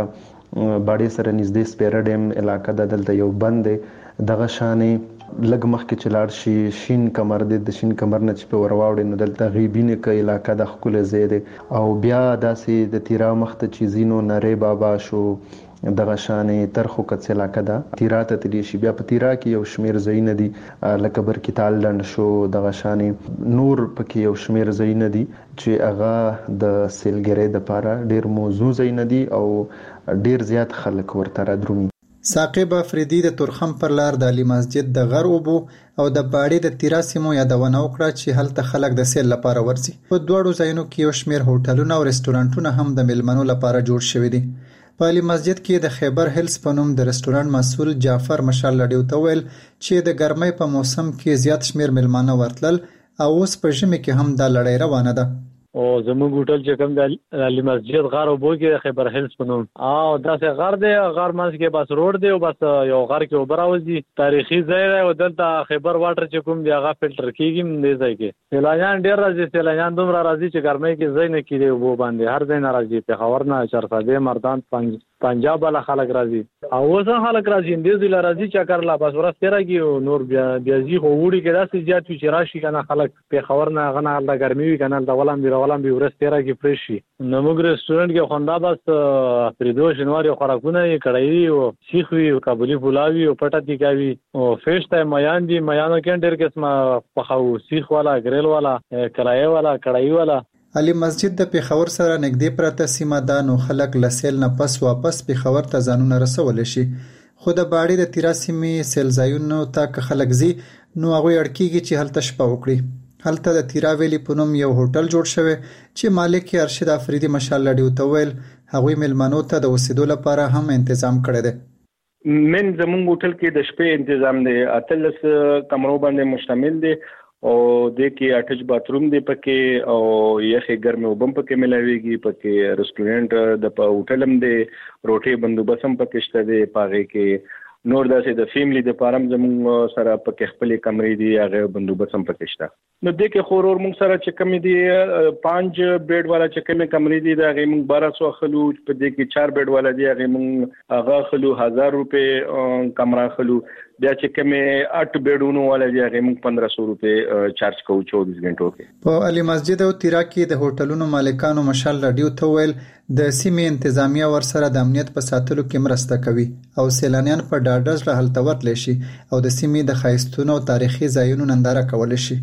باړې سره نږدې سپیره ډیم علاقه ده، دلته یو بند دی. دغه شانې لږ مخکې چې لاړ شي شین کمر دی، د شین کمر نه چې په ورواوړې نو دلته غیبینه که علاقه د ښکلی ځای دی. او بیا داسې د تیرا مخته چې ځینو نری بابا شو، دغه شانې ترخو کڅ علاقه ده، تیرا ته تللی شي. بیا په تیرا کې یو شمېر ځایونه دي لکه برکتال لنډ شو، دغه شانې نور پکې یو شمېر ځایونه دي چې هغه د سیلګرۍ دپاره ډېر موضوع ځایونه دي او ډېر زیات خلک ورته رادرومي. ثاقب افریدی د تورخم پر لار د علي مسجد د غر اوبو او د باړې د تیرا سیمو یادونه وکړه چې هلته خلک د سیل لپاره ورځي. په دواړو ځایونو کې یو شمېر هوټلونه او رستورانټونه هم د میلمنو لپاره جوړ شوي دي. په علي مسجد کې د خیبر هیلز په نوم د رستورانټ مسؤل جعفر مشال رادیو ته ویل چې د ګرمۍ په موسم کې زیات شمېر میلمانه ورتلل او اوس په ژمي کې هم دا لړۍ روانه ده. او زموږ هوټل چې کوم د علي مسجد غار اوبو کې خیبر هیلز په نوم او داسې غر دی، غر منځ کې بس روډ دی او بس یو غر کې اوبه راوځي، تاریخي ځای دی او دلته خیبر واټر چې کوم دی هغه فلټر کېږي دې ځای کې. سیلانیان ډېر راځي، سیلانیان دومره راځي چې ګرمۍ کې ځای نه کېږي اوبو باندې، هر ځای نه راځي، پېښور نه، چارسده، مردان، پنجاب والا خلک راځي او اوس خلک راځي دې ځل راځي چې کارلا بس ورسته راګي نور بیا زی خو وړي کې داسې زیات چې راشي کنه خلک په خبر نه غنه د ګرمي وی کنه د ولم به ورسته راګي فرشي نو موږ رستورانت کې خوندا بس فریدو شنواري خوراکونه کړایي او سیخ وی او کابلی پلاوی او پټاتی کاوی او فیش ته میان کې ډېر قسمه پخاو سیخ والا ګریل والا کړایي والا کړایي والا علي مسجد د پیښور سره نږدې پرته سیمه ده نو خلک لسیل نه پس واپس پیښور ته ځانونه رسول شي خو د باړې د تیرا سیمې سیلځایونو ته خلک زی نو هغه اړکیږي چې هلته شپه وکړي هلته د تیرا ویلي پونم یو هوټل جوړ شوی چې مالک ارشد افریدي مشال لډیو ته ویل هغه ملمنو ته د وسیدو لپاره هم تنظیم کړی دی من زموږ هوټل کې د شپې تنظیم دی اتلس کمرو باندې مشتمل دی او د کې اټچ باتروم دی پکې او یخې ګرمه وبم پکې ملاويږي پکې ریسټورانټ د هوټل هم دی روټي بندوبست هم پکې شته دی پاغه کې نور داسې د فیملی د پارم زموږ سره پکې خپل کمرې دی هغه بندوبست هم پکې شته نو د کې خورور موږ سره چې کمی دی 5 بیډ والا چې کمی کمرې دی دا غي موږ 1200 خلو په دې کې 4 بیډ والا دی هغه موږ هغه خلو 1000 روپے کمره خلو بیا چې کمی 8 بیډونو والا دی هغه موږ 1500 روپے چارج کوو 24 غنټو کې په علي مسجد او تیرا کې د هوټلونو مالکانو مشال لډیو ته ویل د سیمې انتظامیه ورسره د امنیت په ساتلو کې مرسته کوي او سیلانیان په ډاډز له هلته ورتلی شي او د سیمې د ښایستونو او تاریخي ځایونو ننداره کولی شي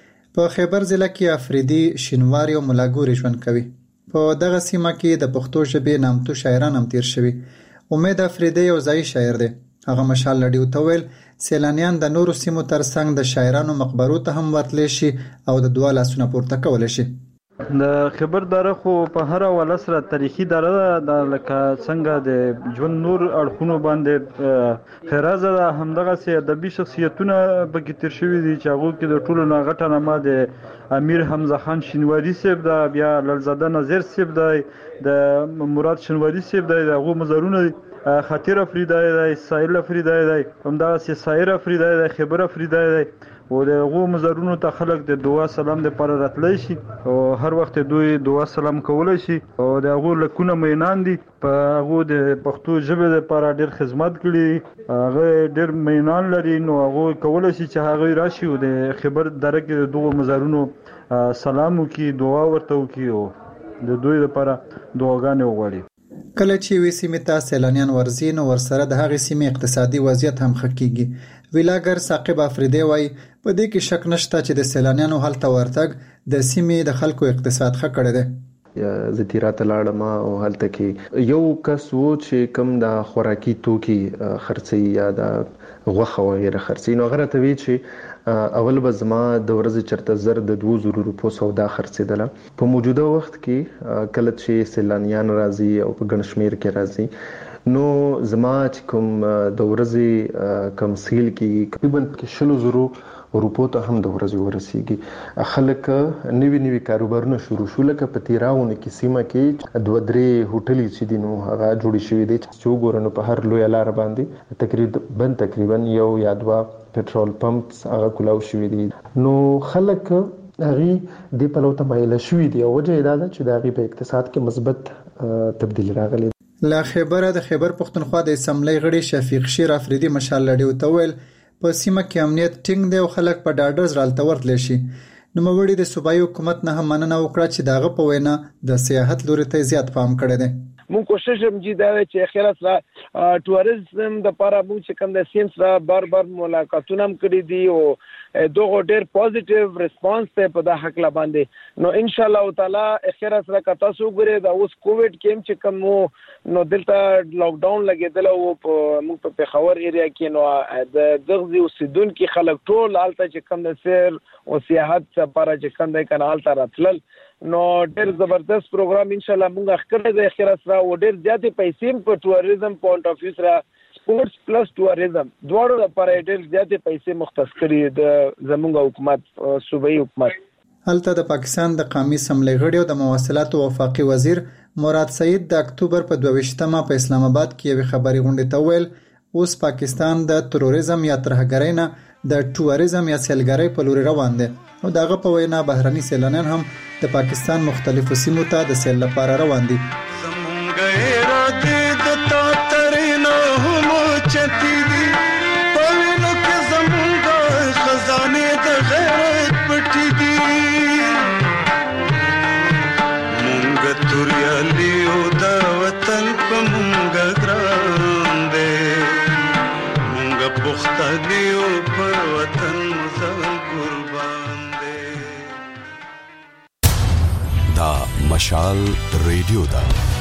په خیبر ضلع کې افریدي شینواري او ملاګوري ژوند کوي په دغه سیمه کې د پښتو ژبې نامتو شاعران هم تیر شوي امید افریدي یو ځای شاعر دی هغه مشال لډیو ته ویل سیلانیان د نورو سیمو ترڅنګ د شاعرانو مقبرو ته هم ورتلی شي او د دوه لاسونه پورته کولی شي د خبر دره خو په هر حواله سره تاریخي دره د لکه څنګه د ژوند نور اړخونو باندې خیرازه ده همدغه سي ادبي شخصیتونه پکې تیر شوي دي چې هغه کې د ټولو ناغټه نامه د امیر حمزه خان شینواری صاحب دا بیا للزاده نظیر صاحب دا د مراد شینواری صاحب دا هغه مزارونه خاطر افریدای دی سایل افریدای دی همدغه سي سایر افریدای دی خبر افریدای دی او دغه مزارونو ته خلک د دعا سلام د پر راتلی شي او هر وخت دوی دعا سلام کولای شي او دغه لکونه مینان دي په هغه د پښتو ژبه لپاره ډېر خدمت کړي هغه ډېر مینان لري نو هغه کولای شي چې هغه راشي او د خبر دره کې دغه مزارونو سلام وکي دعا ورته وکي او د دوی لپاره دعاګانې وغواړي کله چې وی سیمه ته سیلانیان ورزي نو ورسره د هغې سیمې اقتصادي وضعیت هم ښه کیږي ویلاګر ثاقب افریدی وایي په دې کې شک نشته چې د سیلانیانو هلته ورتګ د سیمې د خلکو اقتصاد ښه کړی دی زه تیرا ته لاړم او هلته کې یو کس و چې کم د خوراکي توکي خرڅي یا د غوښه وغیره خرڅي نو غره ته وی چې اول به زما د ورځې چرته زر د 2000 روپو سودا خرڅېدله په موجوده وخت کې کله چې سیلانیان راځي او په ګڼ شمېر کې راځي نو زما چې کوم د ورځې کم سیل کې تقریبا 100,000 روپو ته هم د ورځې ورسیږي خلک نوي کاروبارونه شروع شول لکه په تیراونه کې سیمه کې 2-3 هوټلې چې دي نو هغه جوړ شوی دي چې وګورنو په هر لوی لار باندې تقریبا یو یا 2 پټرول پمپس هغه کولاو شوی دي نو خلک هغه د پلوته مایل شوی دي او وجه دا ده چې د هغه په اقتصاد کې مثبت تبدیلی راغلی لا خبره د خیبر پښتونخوا د اسمبلی غړي شفیق شیر افریدي مشال لډیو ته ویل په سیمه کې امنیت ټینګ دی او خلک په ډاډز رالته ورتلی شي نو موري د صوبایي حکومت نه هم مننه وکړه چې داغه په وینا د سیاحت لوري ته زیات پام کړی دی مون کوشش هم جی دا چې اخیرا سره ټوریزم د لپاره مو چې کوم د سیم سره بار ملاقاتونه هم کړی دي او دوغه ډېر پوزټیو ریسپانس ته په د حق لا باندې نو ان شاء الله تعالی اخیرا سره کتا سو غره دا اوس کووډ کېم چې کوم نو دلته لاک ډاون لګیدل او موږ په پیښور ایریا کې نو د دغزي اوسیدون کې خلک ټول حالت چې کوم د سیر او سیاحت لپاره چې کوم د کنال ته راتلل نو ډېر زبردست پروګرام ان شاء الله موږ اخکره د اخیرا سره و ډېر زیاتې پیسې په ټوریزم پوینټ اف ویو سره سپورتس پلس ټوریزم دواړو لپاره ډېر زیاتې پیسې مختص کړي د زموږ حکومت صوبایي حکومت هلته د پاکستان د قومي اسمبلی غړي او د مواصلات او وفاقي وزیر مراد سعید د اکتوبر په 22مه په اسلام آباد کې یو خبري غونډه ته ویل اوس پاکستان د تروریزم یا ترهګرۍ نه د ټوریزم یا سیلګرۍ په لوري روان دی او دغه په وینا بهرني سیلانیان هم د پاکستان مختلفو سیمو ته د سیل لپاره روان دي زیاتی دی پوینو کې زمونږه خزانه د غیرت پټی دی مونږ توریالیو د وطن په مونږ ګران دی مونږ پښتانیو پر وطن ځان قربان دی. دا مشال ریډیو دا